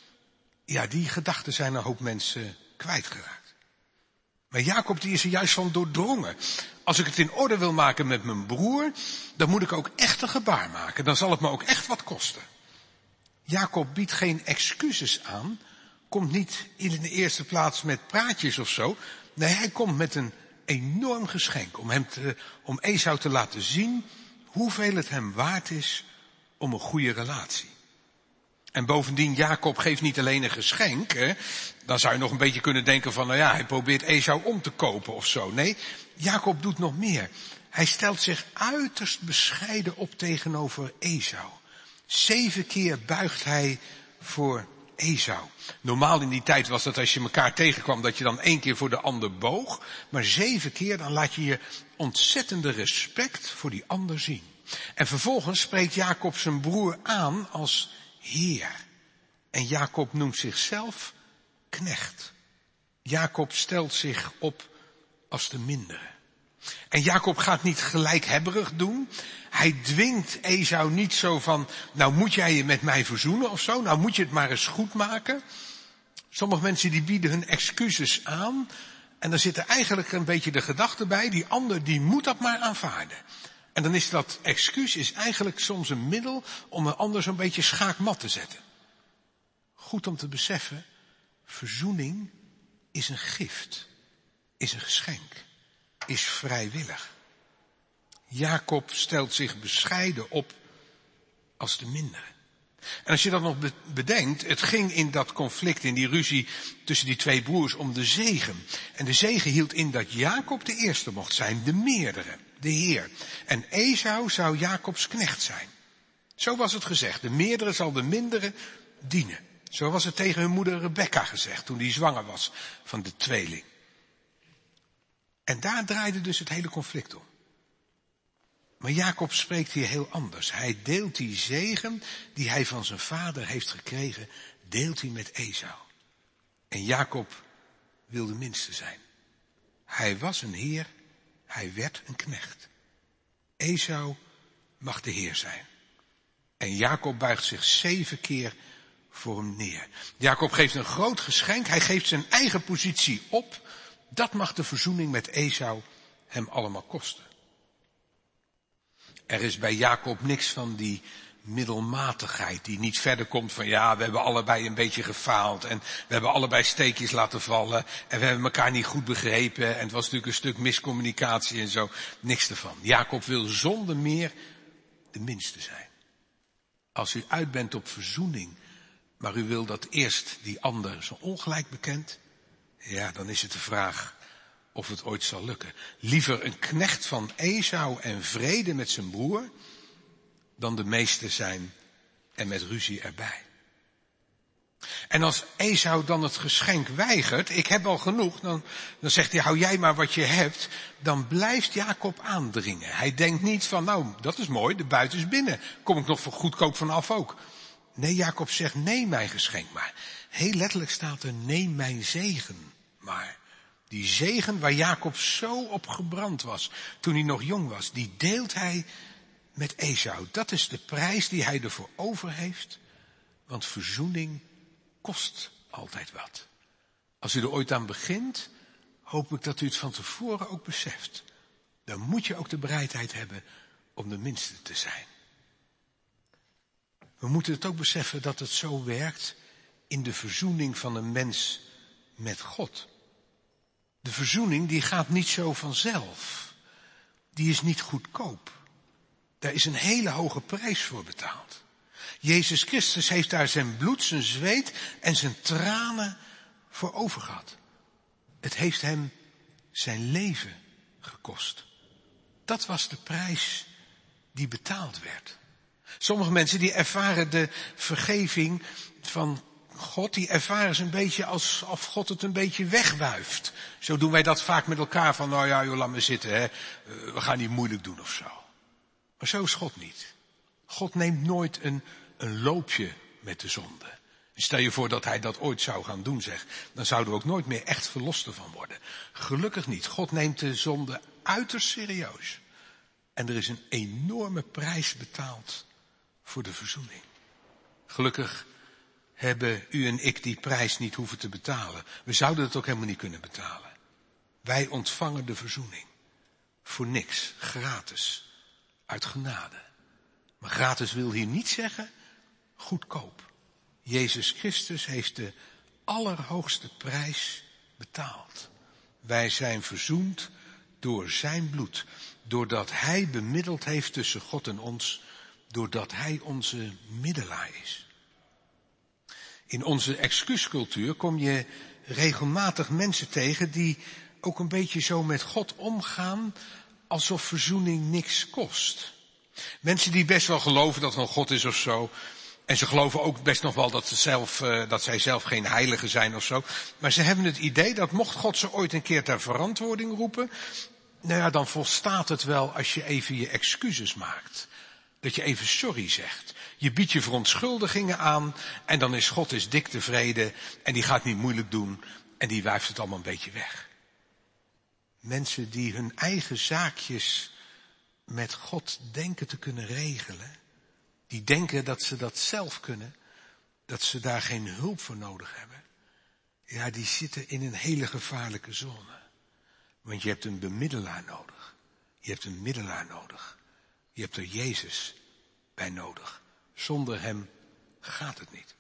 ja, die gedachten zijn een hoop mensen kwijtgeraakt. Maar Jacob die is er juist van doordrongen. Als ik het in orde wil maken met mijn broer, dan moet ik ook echt een gebaar maken. Dan zal het me ook echt wat kosten. Jacob biedt geen excuses aan, komt niet in de eerste plaats met praatjes of zo. Nee, hij komt met een enorm geschenk om, hem te, om Esau te laten zien hoeveel het hem waard is om een goede relatie. En bovendien, Jacob geeft niet alleen een geschenk. Hè? Dan zou je nog een beetje kunnen denken van, nou ja, hij probeert Esau om te kopen of zo. Nee, Jacob doet nog meer. Hij stelt zich uiterst bescheiden op tegenover Esau. Zeven keer buigt hij voor Esau. Normaal in die tijd was dat als je elkaar tegenkwam dat je dan één keer voor de ander boog. Maar zeven keer dan laat je je ontzettende respect voor die ander zien. En vervolgens spreekt Jacob zijn broer aan als Heer. En Jacob noemt zichzelf knecht. Jacob stelt zich op als de mindere. En Jacob gaat niet gelijkhebberig doen. Hij dwingt Esau niet zo van, nou moet jij je met mij verzoenen of zo. Nou moet je het maar eens goed maken. Sommige mensen die bieden hun excuses aan. En dan zit er eigenlijk een beetje de gedachte bij, die ander die moet dat maar aanvaarden. En dan is dat excuus is eigenlijk soms een middel om een ander zo'n beetje schaakmat te zetten. Goed om te beseffen, verzoening is een gift, is een geschenk, is vrijwillig. Jacob stelt zich bescheiden op als de mindere. En als je dat nog bedenkt, het ging in dat conflict, in die ruzie tussen die twee broers om de zegen. En de zegen hield in dat Jacob de eerste mocht zijn, de meerdere, de Heer. En Esau zou Jacobs knecht zijn. Zo was het gezegd, de meerdere zal de mindere dienen. Zo was het tegen hun moeder Rebekka gezegd, toen die zwanger was van de tweeling. En daar draaide dus het hele conflict om. Maar Jacob spreekt hier heel anders. Hij deelt die zegen die hij van zijn vader heeft gekregen, deelt hij met Esau. En Jacob wil de minste zijn. Hij was een heer, hij werd een knecht. Esau mag de heer zijn. En Jacob buigt zich zeven keer voor hem neer. Jacob geeft een groot geschenk, hij geeft zijn eigen positie op. Dat mag de verzoening met Esau hem allemaal kosten. Er is bij Jacob niks van die middelmatigheid die niet verder komt van ja, we hebben allebei een beetje gefaald en we hebben allebei steekjes laten vallen en we hebben elkaar niet goed begrepen en het was natuurlijk een stuk miscommunicatie en zo. Niks ervan. Jacob wil zonder meer de minste zijn. Als u uit bent op verzoening, maar u wil dat eerst die ander zo ongelijk bekent, ja, dan is het de vraag of het ooit zal lukken. Liever een knecht van Esau en vrede met zijn broer, dan de meeste zijn en met ruzie erbij. En als Esau dan het geschenk weigert, ik heb al genoeg, dan, dan zegt hij, hou jij maar wat je hebt, dan blijft Jacob aandringen. Hij denkt niet van, nou, dat is mooi, de buit is binnen, kom ik nog voor goedkoop vanaf ook. Nee, Jacob zegt, neem mijn geschenk maar. Heel letterlijk staat er, neem mijn zegen maar. Die zegen waar Jacob zo op gebrand was toen hij nog jong was, die deelt hij met Esau. Dat is de prijs die hij ervoor over heeft, want verzoening kost altijd wat. Als u er ooit aan begint, hoop ik dat u het van tevoren ook beseft. Dan moet je ook de bereidheid hebben om de minste te zijn. We moeten het ook beseffen dat het zo werkt in de verzoening van een mens met God. De verzoening die gaat niet zo vanzelf. Die is niet goedkoop. Daar is een hele hoge prijs voor betaald. Jezus Christus heeft daar zijn bloed, zijn zweet en zijn tranen voor over gehad. Het heeft hem zijn leven gekost. Dat was de prijs die betaald werd. Sommige mensen die ervaren de vergeving van God, die ervaren ze een beetje alsof God het een beetje wegwuift. Zo doen wij dat vaak met elkaar van, nou ja, joh, laat me zitten, hè. We gaan niet moeilijk doen of zo. Maar zo is God niet. God neemt nooit een, een loopje met de zonde. Stel je voor dat hij dat ooit zou gaan doen, zeg. Dan zouden we ook nooit meer echt verlost ervan worden. Gelukkig niet. God neemt de zonde uiterst serieus. En er is een enorme prijs betaald voor de verzoening. Gelukkig hebben u en ik die prijs niet hoeven te betalen. We zouden het ook helemaal niet kunnen betalen. Wij ontvangen de verzoening. Voor niks. Gratis. Uit genade. Maar gratis wil hier niet zeggen goedkoop. Jezus Christus heeft de allerhoogste prijs betaald. Wij zijn verzoend door zijn bloed. Doordat hij bemiddeld heeft tussen God en ons. Doordat hij onze middelaar is. In onze excuuscultuur kom je regelmatig mensen tegen die ook een beetje zo met God omgaan alsof verzoening niks kost. Mensen die best wel geloven dat er een God is of zo. En ze geloven ook best nog wel dat, ze zelf, uh, dat zij zelf geen heilige zijn of zo. Maar ze hebben het idee dat mocht God ze ooit een keer ter verantwoording roepen, nou ja, dan volstaat het wel als je even je excuses maakt. Dat je even sorry zegt. Je biedt je verontschuldigingen aan en dan is God is dik tevreden en die gaat niet moeilijk doen en die wuift het allemaal een beetje weg. Mensen die hun eigen zaakjes met God denken te kunnen regelen, die denken dat ze dat zelf kunnen, dat ze daar geen hulp voor nodig hebben, ja, die zitten in een hele gevaarlijke zone. Want je hebt een bemiddelaar nodig. Je hebt een middelaar nodig. Je hebt er Jezus bij nodig. Zonder hem gaat het niet.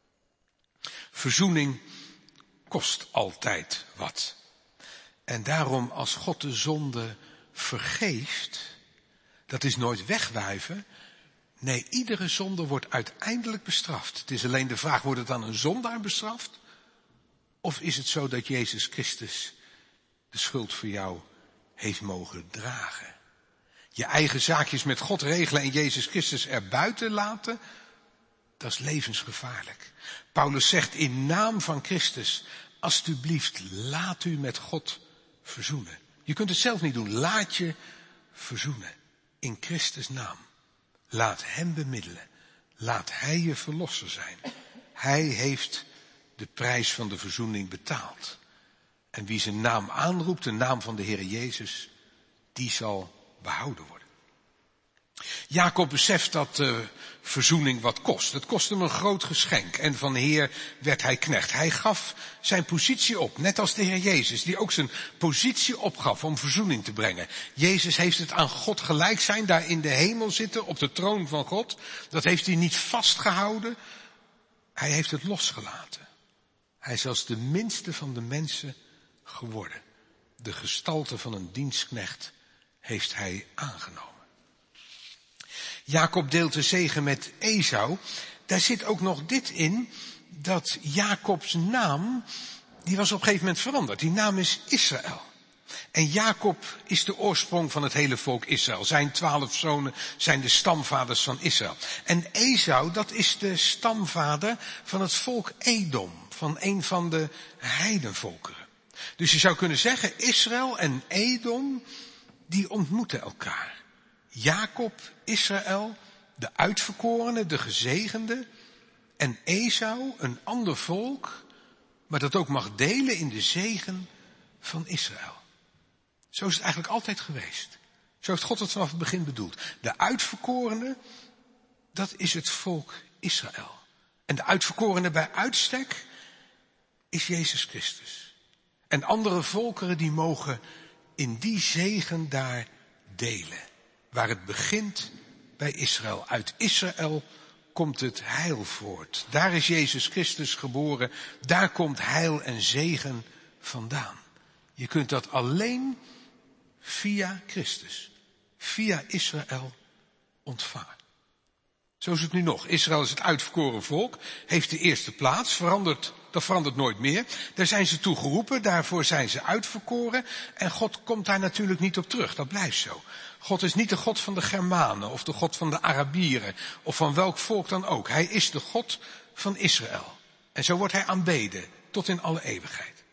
Verzoening kost altijd wat. En daarom als God de zonde vergeeft, dat is nooit wegwuiven. Nee, iedere zonde wordt uiteindelijk bestraft. Het is alleen de vraag, wordt het dan een zondaar bestraft? Of is het zo dat Jezus Christus de schuld voor jou heeft mogen dragen? Je eigen zaakjes met God regelen en Jezus Christus erbuiten laten, dat is levensgevaarlijk. Paulus zegt in naam van Christus, alstublieft, laat u met God verzoenen. Je kunt het zelf niet doen, laat je verzoenen. In Christus naam. Laat hem bemiddelen. Laat hij je verlosser zijn. Hij heeft de prijs van de verzoening betaald. En wie zijn naam aanroept, de naam van de Heer Jezus, die zal behouden worden. Jacob beseft dat uh, verzoening wat kost. Het kost hem een groot geschenk en van Heer werd hij knecht. Hij gaf zijn positie op, net als de Heer Jezus, die ook zijn positie opgaf om verzoening te brengen. Jezus heeft het aan God gelijk zijn, daar in de hemel zitten, op de troon van God. Dat heeft hij niet vastgehouden, hij heeft het losgelaten. Hij is als de minste van de mensen geworden. De gestalte van een dienstknecht heeft hij aangenomen. Jacob deelt de zegen met Esau. Daar zit ook nog dit in, dat Jacobs naam, die was op een gegeven moment veranderd. Die naam is Israël. En Jacob is de oorsprong van het hele volk Israël. Zijn twaalf zonen zijn de stamvaders van Israël. En Esau, dat is de stamvader van het volk Edom, van een van de heidenvolkeren. Dus je zou kunnen zeggen, Israël en Edom, die ontmoeten elkaar. Jacob, Israël, de uitverkorene, de gezegende. En Esau, een ander volk, maar dat ook mag delen in de zegen van Israël. Zo is het eigenlijk altijd geweest. Zo heeft God het vanaf het begin bedoeld. De uitverkorene, dat is het volk Israël. En de uitverkorene bij uitstek is Jezus Christus. En andere volkeren die mogen in die zegen daar delen. Waar het begint bij Israël. Uit Israël komt het heil voort. Daar is Jezus Christus geboren. Daar komt heil en zegen vandaan. Je kunt dat alleen via Christus, via Israël ontvangen. Zo is het nu nog. Israël is het uitverkoren volk, heeft de eerste plaats, verandert, dat verandert nooit meer. Daar zijn ze toe geroepen, daarvoor zijn ze uitverkoren. En God komt daar natuurlijk niet op terug, dat blijft zo. God is niet de God van de Germanen of de God van de Arabieren of van welk volk dan ook. Hij is de God van Israël. En zo wordt hij aanbeden tot in alle eeuwigheid.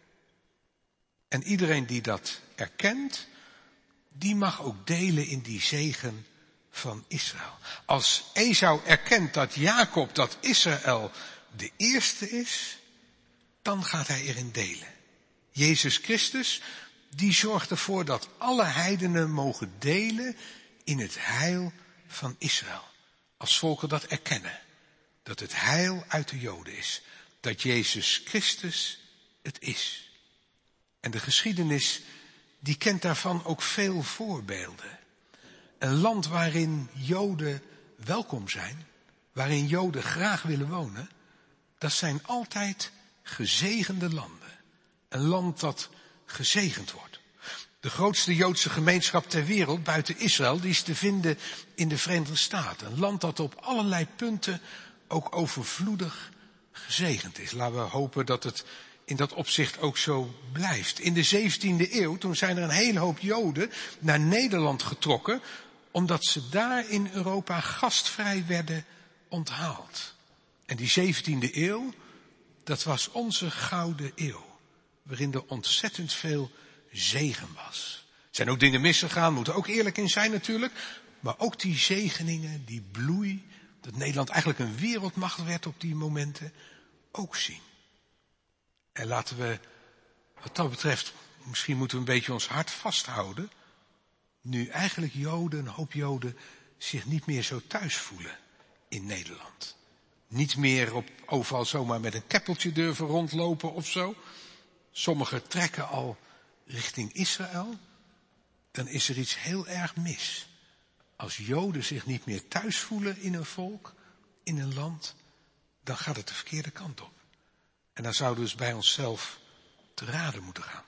En iedereen die dat erkent, die mag ook delen in die zegen van Israël. Als Esau erkent dat Jacob, dat Israël de eerste is, dan gaat hij erin delen. Jezus Christus, die zorgt ervoor dat alle heidenen mogen delen in het heil van Israël. Als volken dat erkennen. Dat het heil uit de Joden is. Dat Jezus Christus het is. En de geschiedenis, die kent daarvan ook veel voorbeelden. Een land waarin Joden welkom zijn, waarin Joden graag willen wonen, dat zijn altijd gezegende landen. Een land dat gezegend wordt. De grootste Joodse gemeenschap ter wereld buiten Israël, die is te vinden in de Verenigde Staten. Een land dat op allerlei punten ook overvloedig gezegend is. Laten we hopen dat het in dat opzicht ook zo blijft. In de zeventiende eeuw, toen zijn er een hele hoop Joden naar Nederland getrokken, omdat ze daar in Europa gastvrij werden onthaald. En die zeventiende eeuw, dat was onze gouden eeuw, waarin er ontzettend veel zegen was. Er zijn ook dingen misgegaan, moeten ook eerlijk in zijn natuurlijk, maar ook die zegeningen, die bloei, dat Nederland eigenlijk een wereldmacht werd op die momenten, ook zien. En laten we, wat dat betreft, misschien moeten we een beetje ons hart vasthouden, nu eigenlijk Joden, een hoop Joden, zich niet meer zo thuis voelen in Nederland. Niet meer op, overal zomaar met een keppeltje durven rondlopen of zo. Sommigen trekken al richting Israël. Dan is er iets heel erg mis. Als Joden zich niet meer thuis voelen in een volk, in een land, dan gaat het de verkeerde kant op. En dan zouden we dus bij onszelf te raden moeten gaan.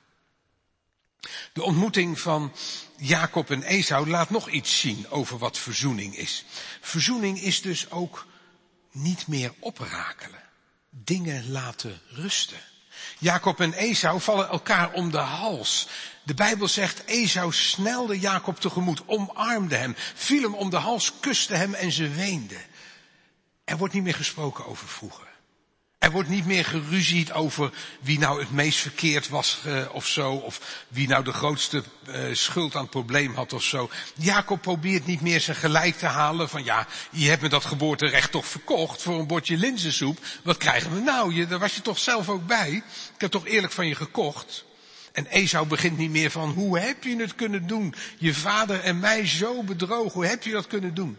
De ontmoeting van Jacob en Esau laat nog iets zien over wat verzoening is. Verzoening is dus ook niet meer oprakelen. Dingen laten rusten. Jacob en Esau vallen elkaar om de hals. De Bijbel zegt, Esau snelde Jacob tegemoet, omarmde hem, viel hem om de hals, kuste hem en ze weenden. Er wordt niet meer gesproken over vroeger. Er wordt niet meer geruzied over wie nou het meest verkeerd was uh, of zo. Of wie nou de grootste uh, schuld aan het probleem had of zo. Jacob probeert niet meer zijn gelijk te halen van ja, je hebt me dat geboorterecht toch verkocht voor een bordje linzensoep. Wat krijgen we nou? Je, daar was je toch zelf ook bij? Ik heb toch eerlijk van je gekocht? En Esau begint niet meer van hoe heb je het kunnen doen? Je vader en mij zo bedrogen. Hoe heb je dat kunnen doen?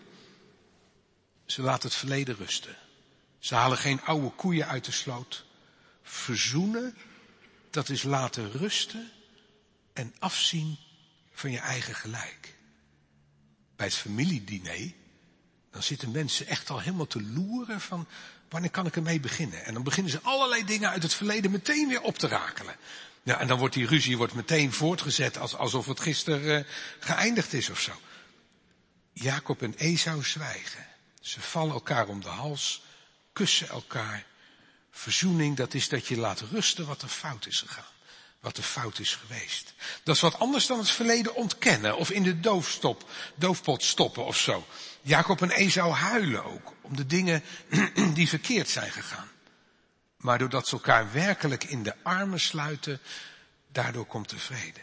Ze laten het verleden rusten. Ze halen geen oude koeien uit de sloot. Verzoenen, dat is laten rusten en afzien van je eigen gelijk. Bij het familiediner, dan zitten mensen echt al helemaal te loeren van wanneer kan ik ermee beginnen? En dan beginnen ze allerlei dingen uit het verleden meteen weer op te rakelen. Ja, en dan wordt die ruzie wordt meteen voortgezet als, alsof het gisteren uh, geëindigd is of zo. Jacob en Esau zwijgen. Ze vallen elkaar om de hals, kussen elkaar. Verzoening, dat is dat je laat rusten wat er fout is gegaan. Wat er fout is geweest. Dat is wat anders dan het verleden ontkennen of in de doofstop, doofpot stoppen of zo. Jacob en Esau huilen ook om de dingen die verkeerd zijn gegaan. Maar doordat ze elkaar werkelijk in de armen sluiten, daardoor komt de vrede.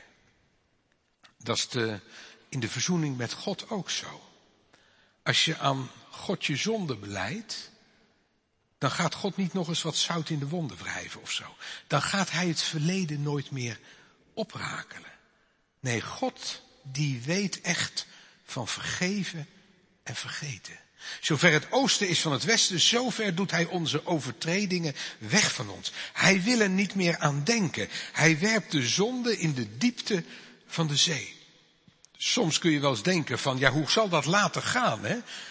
Dat is de, in de verzoening met God ook zo. Als je aan God je zonde belijdt, dan gaat God niet nog eens wat zout in de wonden wrijven of zo. Dan gaat hij het verleden nooit meer oprakelen. Nee, God die weet echt van vergeven en vergeten. Zover het oosten is van het westen, zover doet hij onze overtredingen weg van ons. Hij wil er niet meer aan denken. Hij werpt de zonde in de diepte van de zee. Soms kun je wel eens denken van, ja, hoe zal dat later gaan, hè?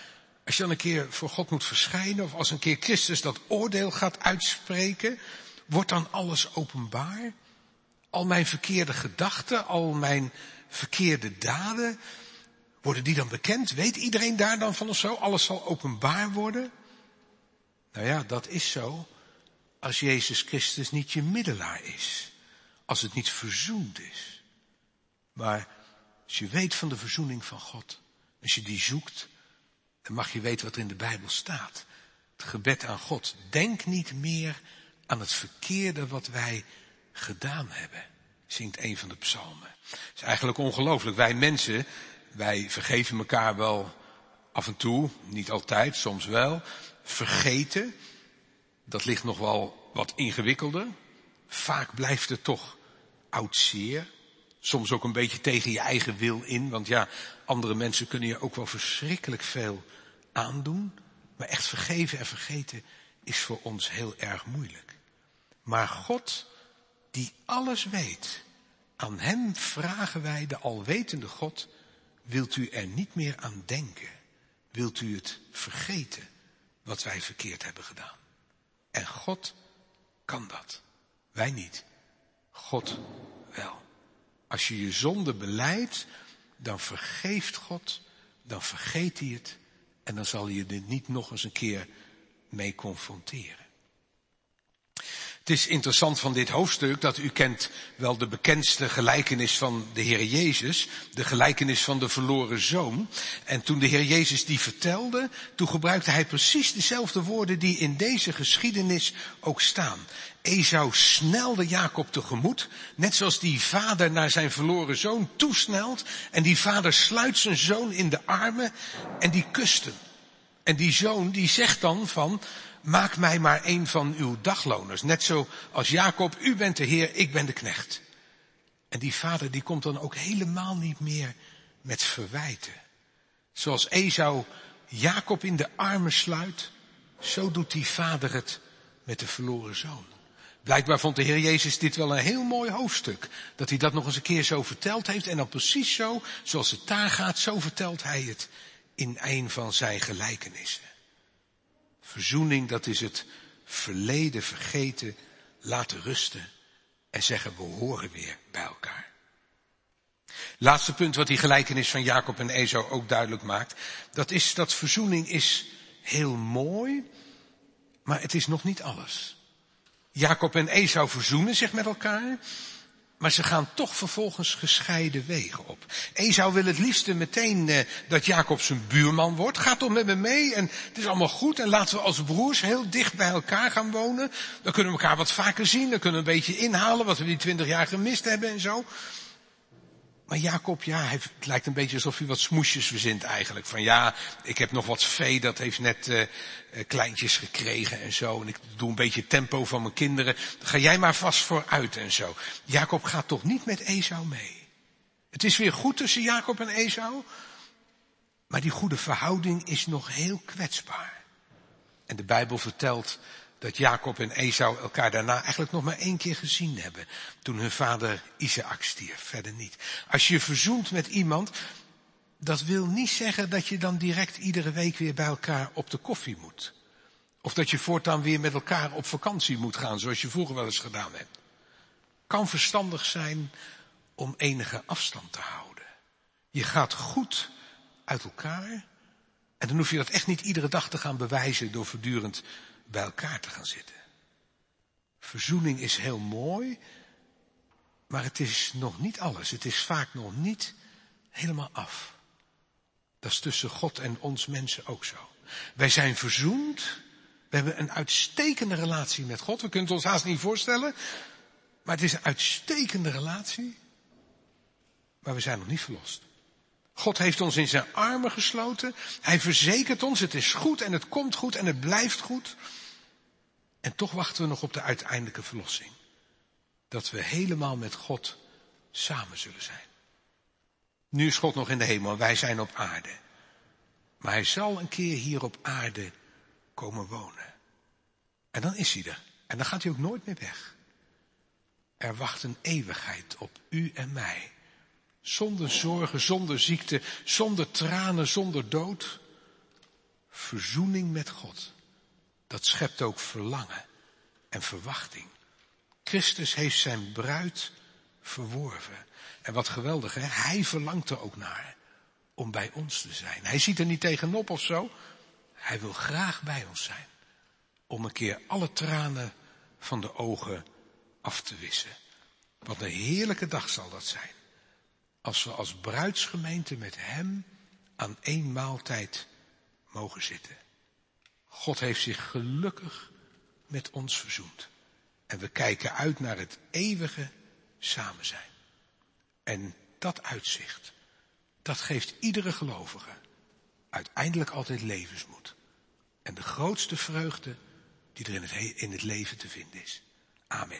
Als je dan een keer voor God moet verschijnen, of als een keer Christus dat oordeel gaat uitspreken, wordt dan alles openbaar? Al mijn verkeerde gedachten, al mijn verkeerde daden, worden die dan bekend? Weet iedereen daar dan van of zo? Alles zal openbaar worden? Nou ja, dat is zo als Jezus Christus niet je middelaar is. Als het niet verzoend is. Maar als je weet van de verzoening van God, als je die zoekt, dan mag je weten wat er in de Bijbel staat. Het gebed aan God. Denk niet meer aan het verkeerde wat wij gedaan hebben, zingt een van de psalmen. Het is eigenlijk ongelooflijk. Wij mensen, wij vergeven elkaar wel af en toe, niet altijd, soms wel. Vergeten, dat ligt nog wel wat ingewikkelder. Vaak blijft het toch oud zeer. Soms ook een beetje tegen je eigen wil in, want ja, andere mensen kunnen je ook wel verschrikkelijk veel aandoen. Maar echt vergeven en vergeten is voor ons heel erg moeilijk. Maar God, die alles weet, aan hem vragen wij, de alwetende God, wilt u er niet meer aan denken? Wilt u het vergeten wat wij verkeerd hebben gedaan? En God kan dat. Wij niet. God wel. Als je je zonde belijdt, dan vergeeft God, dan vergeet hij het en dan zal hij je er niet nog eens een keer mee confronteren. Het is interessant van dit hoofdstuk dat u kent wel de bekendste gelijkenis van de Heer Jezus, de gelijkenis van de verloren zoon. En toen de Heer Jezus die vertelde, toen gebruikte hij precies dezelfde woorden die in deze geschiedenis ook staan. Esau snelde Jacob tegemoet, net zoals die vader naar zijn verloren zoon toesnelt. En die vader sluit zijn zoon in de armen en die kust hem. En die zoon die zegt dan van, maak mij maar een van uw dagloners. Net zo als Jacob, u bent de Heer, ik ben de knecht. En die vader die komt dan ook helemaal niet meer met verwijten. Zoals Esau Jacob in de armen sluit, zo doet die vader het met de verloren zoon. Blijkbaar vond de Heer Jezus dit wel een heel mooi hoofdstuk. Dat hij dat nog eens een keer zo verteld heeft. En dan precies zo, zoals het daar gaat, zo vertelt hij het in een van zijn gelijkenissen. Verzoening, dat is het verleden vergeten, laten rusten en zeggen we horen weer bij elkaar. Laatste punt wat die gelijkenis van Jacob en Esau ook duidelijk maakt, dat is dat verzoening is heel mooi, maar het is nog niet alles. Jacob en Esau verzoenen zich met elkaar, maar ze gaan toch vervolgens gescheiden wegen op. Esau wil het liefste meteen eh, dat Jacob zijn buurman wordt. Ga toch met me mee en het is allemaal goed. En laten we als broers heel dicht bij elkaar gaan wonen. Dan kunnen we elkaar wat vaker zien. Dan kunnen we een beetje inhalen wat we die twintig jaar gemist hebben en zo. Maar Jacob, ja, hij, het lijkt een beetje alsof hij wat smoesjes verzint eigenlijk. Van ja, ik heb nog wat vee, dat heeft net uh, kleintjes gekregen en zo. En ik doe een beetje tempo van mijn kinderen. Dan ga jij maar vast vooruit en zo. Jacob gaat toch niet met Esau mee. Het is weer goed tussen Jacob en Esau. Maar die goede verhouding is nog heel kwetsbaar. En de Bijbel vertelt dat Jacob en Esau elkaar daarna eigenlijk nog maar één keer gezien hebben. Toen hun vader Isaac stierf, verder niet. Als je verzoent met iemand, dat wil niet zeggen dat je dan direct iedere week weer bij elkaar op de koffie moet. Of dat je voortaan weer met elkaar op vakantie moet gaan, zoals je vroeger wel eens gedaan hebt. Kan verstandig zijn om enige afstand te houden. Je gaat goed uit elkaar en dan hoef je dat echt niet iedere dag te gaan bewijzen door voortdurend bij elkaar te gaan zitten. Verzoening is heel mooi, maar het is nog niet alles. Het is vaak nog niet helemaal af. Dat is tussen God en ons mensen ook zo. Wij zijn verzoend. We hebben een uitstekende relatie met God. We kunnen het ons haast niet voorstellen. Maar het is een uitstekende relatie. Maar we zijn nog niet verlost. God heeft ons in zijn armen gesloten. Hij verzekert ons, het is goed en het komt goed en het blijft goed. En toch wachten we nog op de uiteindelijke verlossing. Dat we helemaal met God samen zullen zijn. Nu is God nog in de hemel en wij zijn op aarde. Maar hij zal een keer hier op aarde komen wonen. En dan is hij er. En dan gaat hij ook nooit meer weg. Er wacht een eeuwigheid op u en mij. Zonder zorgen, zonder ziekte, zonder tranen, zonder dood. Verzoening met God. Dat schept ook verlangen en verwachting. Christus heeft zijn bruid verworven. En wat geweldig, hè? Hij verlangt er ook naar om bij ons te zijn. Hij ziet er niet tegenop of zo. Hij wil graag bij ons zijn. Om een keer alle tranen van de ogen af te wissen. Wat een heerlijke dag zal dat zijn. Als we als bruidsgemeente met hem aan één maaltijd mogen zitten. God heeft zich gelukkig met ons verzoend. En we kijken uit naar het eeuwige samen zijn. En dat uitzicht, dat geeft iedere gelovige uiteindelijk altijd levensmoed. En de grootste vreugde die er in het, in het leven te vinden is. Amen.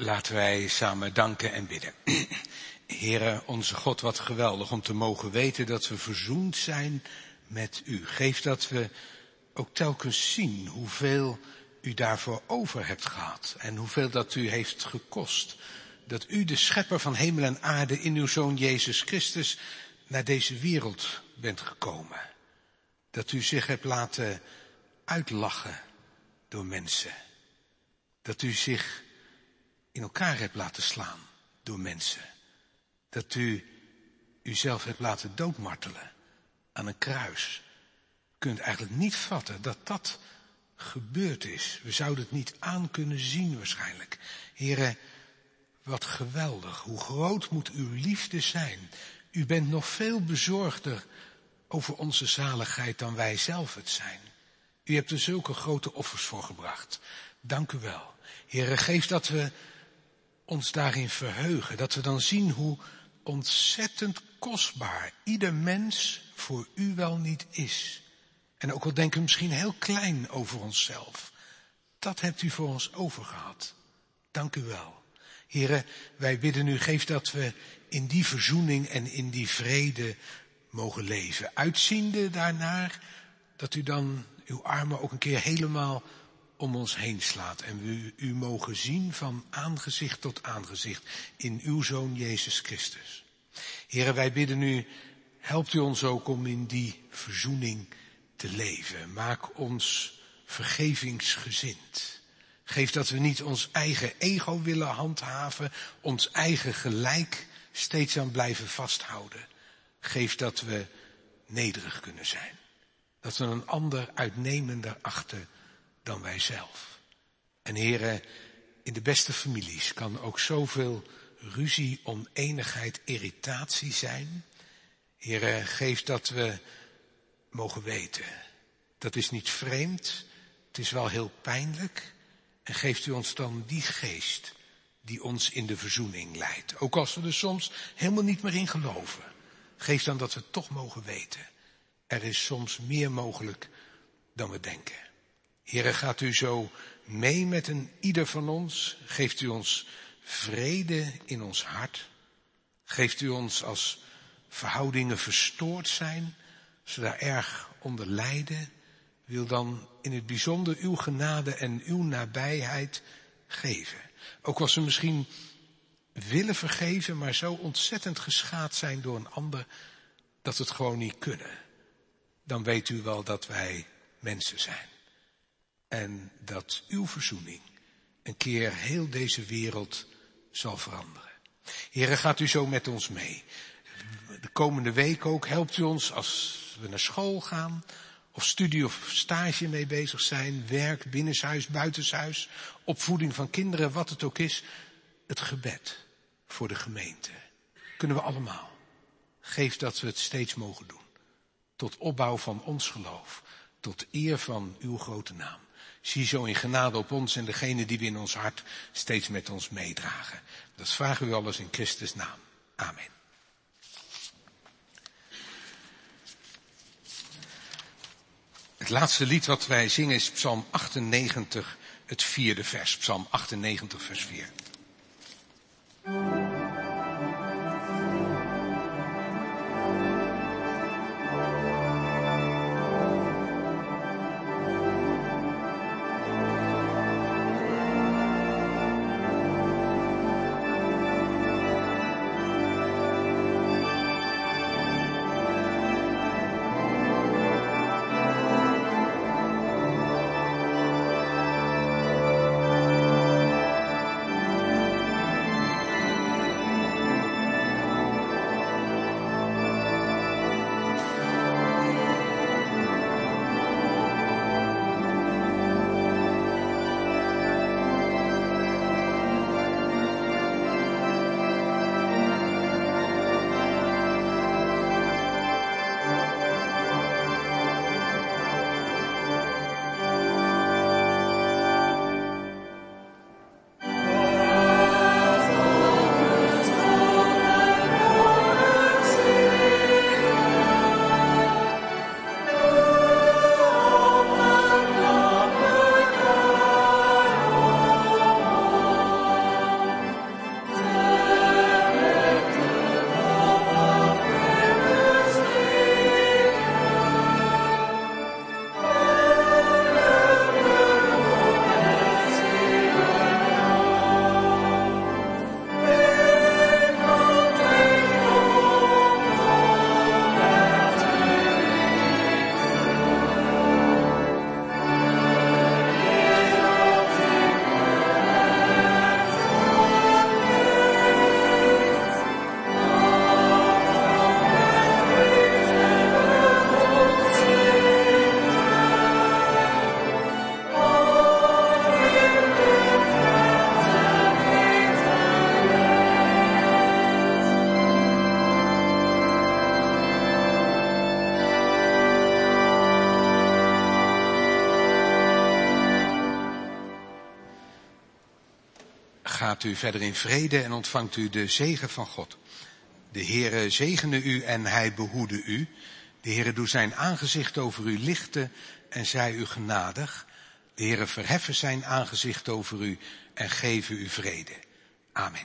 Laten wij samen danken en bidden. Heere, onze God, wat geweldig om te mogen weten dat we verzoend zijn met u. Geef dat we ook telkens zien hoeveel u daarvoor over hebt gehad en hoeveel dat u heeft gekost. Dat u, de schepper van hemel en aarde, in uw Zoon Jezus Christus naar deze wereld bent gekomen. Dat u zich hebt laten uitlachen door mensen. Dat u zich in elkaar hebt laten slaan door mensen. Dat u uzelf hebt laten doodmartelen aan een kruis. U kunt eigenlijk niet vatten dat dat gebeurd is. We zouden het niet aan kunnen zien waarschijnlijk. Here, wat geweldig. Hoe groot moet uw liefde zijn. U bent nog veel bezorgder over onze zaligheid dan wij zelf het zijn. U hebt er zulke grote offers voor gebracht. Dank u wel. Heere, geef dat we ons daarin verheugen. Dat we dan zien hoe ontzettend kostbaar ieder mens voor u wel niet is. En ook al denken we misschien heel klein over onszelf. Dat hebt u voor ons overgehad. Dank u wel. Heere, wij bidden u, geef dat we in die verzoening en in die vrede mogen leven. Uitziende daarnaar dat u dan uw armen ook een keer helemaal om ons heen slaat. En we u mogen zien van aangezicht tot aangezicht in uw Zoon Jezus Christus. Heere, wij bidden u, helpt u ons ook om in die verzoening te leven. Maak ons vergevingsgezind. Geef dat we niet ons eigen ego willen handhaven, ons eigen gelijk steeds aan blijven vasthouden. Geef dat we nederig kunnen zijn. Dat we een ander uitnemender achten dan wij zelf. En Heere, in de beste families kan ook zoveel ruzie, oneenigheid, irritatie zijn. Heere, geef dat we mogen weten. Dat is niet vreemd, het is wel heel pijnlijk. En geeft u ons dan die geest die ons in de verzoening leidt. Ook als we er soms helemaal niet meer in geloven. Geef dan dat we toch mogen weten. Er is soms meer mogelijk dan we denken. Heere, gaat u zo mee met een ieder van ons. Geeft u ons vrede in ons hart. Geeft u ons als verhoudingen verstoord zijn, als we daar erg onder lijden. Wil dan in het bijzonder uw genade en uw nabijheid geven. Ook als we misschien willen vergeven, maar zo ontzettend geschaad zijn door een ander, dat we het gewoon niet kunnen. Dan weet u wel dat wij mensen zijn. En dat uw verzoening een keer heel deze wereld zal veranderen. Heere, gaat u zo met ons mee. De komende week ook, helpt u ons als we naar school gaan, of studie of stage mee bezig zijn, werk, binnenshuis, buitenshuis, opvoeding van kinderen, wat het ook is. Het gebed voor de gemeente. Kunnen we allemaal. Geef dat we het steeds mogen doen. Tot opbouw van ons geloof. Tot eer van uw grote naam. Zie zo in genade op ons en degene die we in ons hart steeds met ons meedragen. Dat vragen we alles in Christus' naam. Amen. Het laatste lied wat wij zingen is Psalm achtennegentig, het vierde vers. Psalm achtennegentig, vers vier. Thank gaat u verder in vrede en ontvangt u de zegen van God. De Heere zegene u en hij behoede u. De Heere doe zijn aangezicht over u lichten en zij u genadig. De Heere verheffen zijn aangezicht over u en geven u vrede. Amen.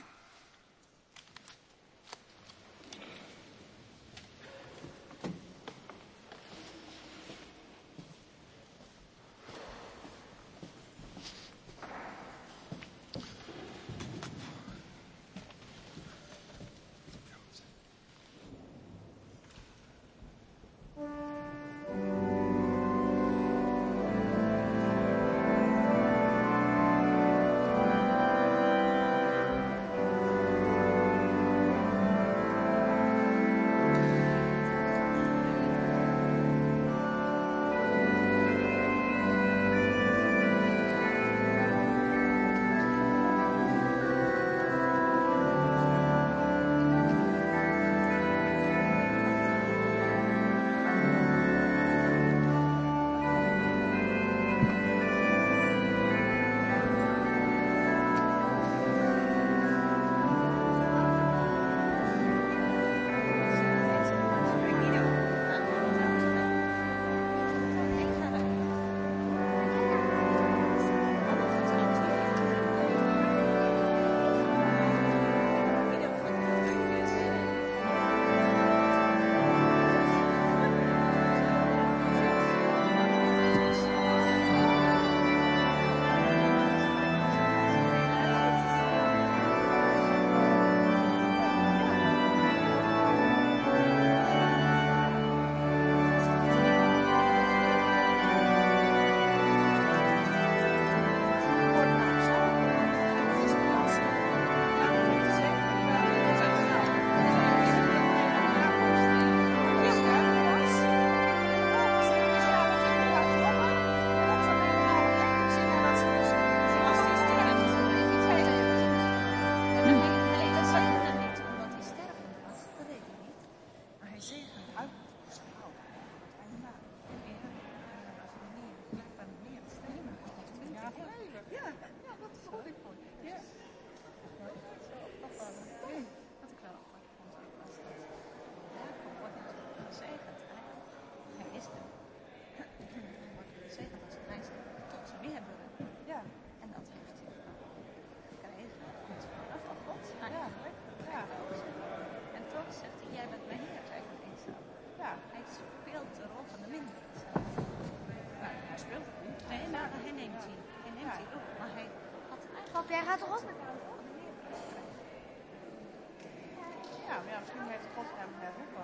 Jij gaat toch ook met mij? Ja, maar ja, misschien heeft God hem hebben.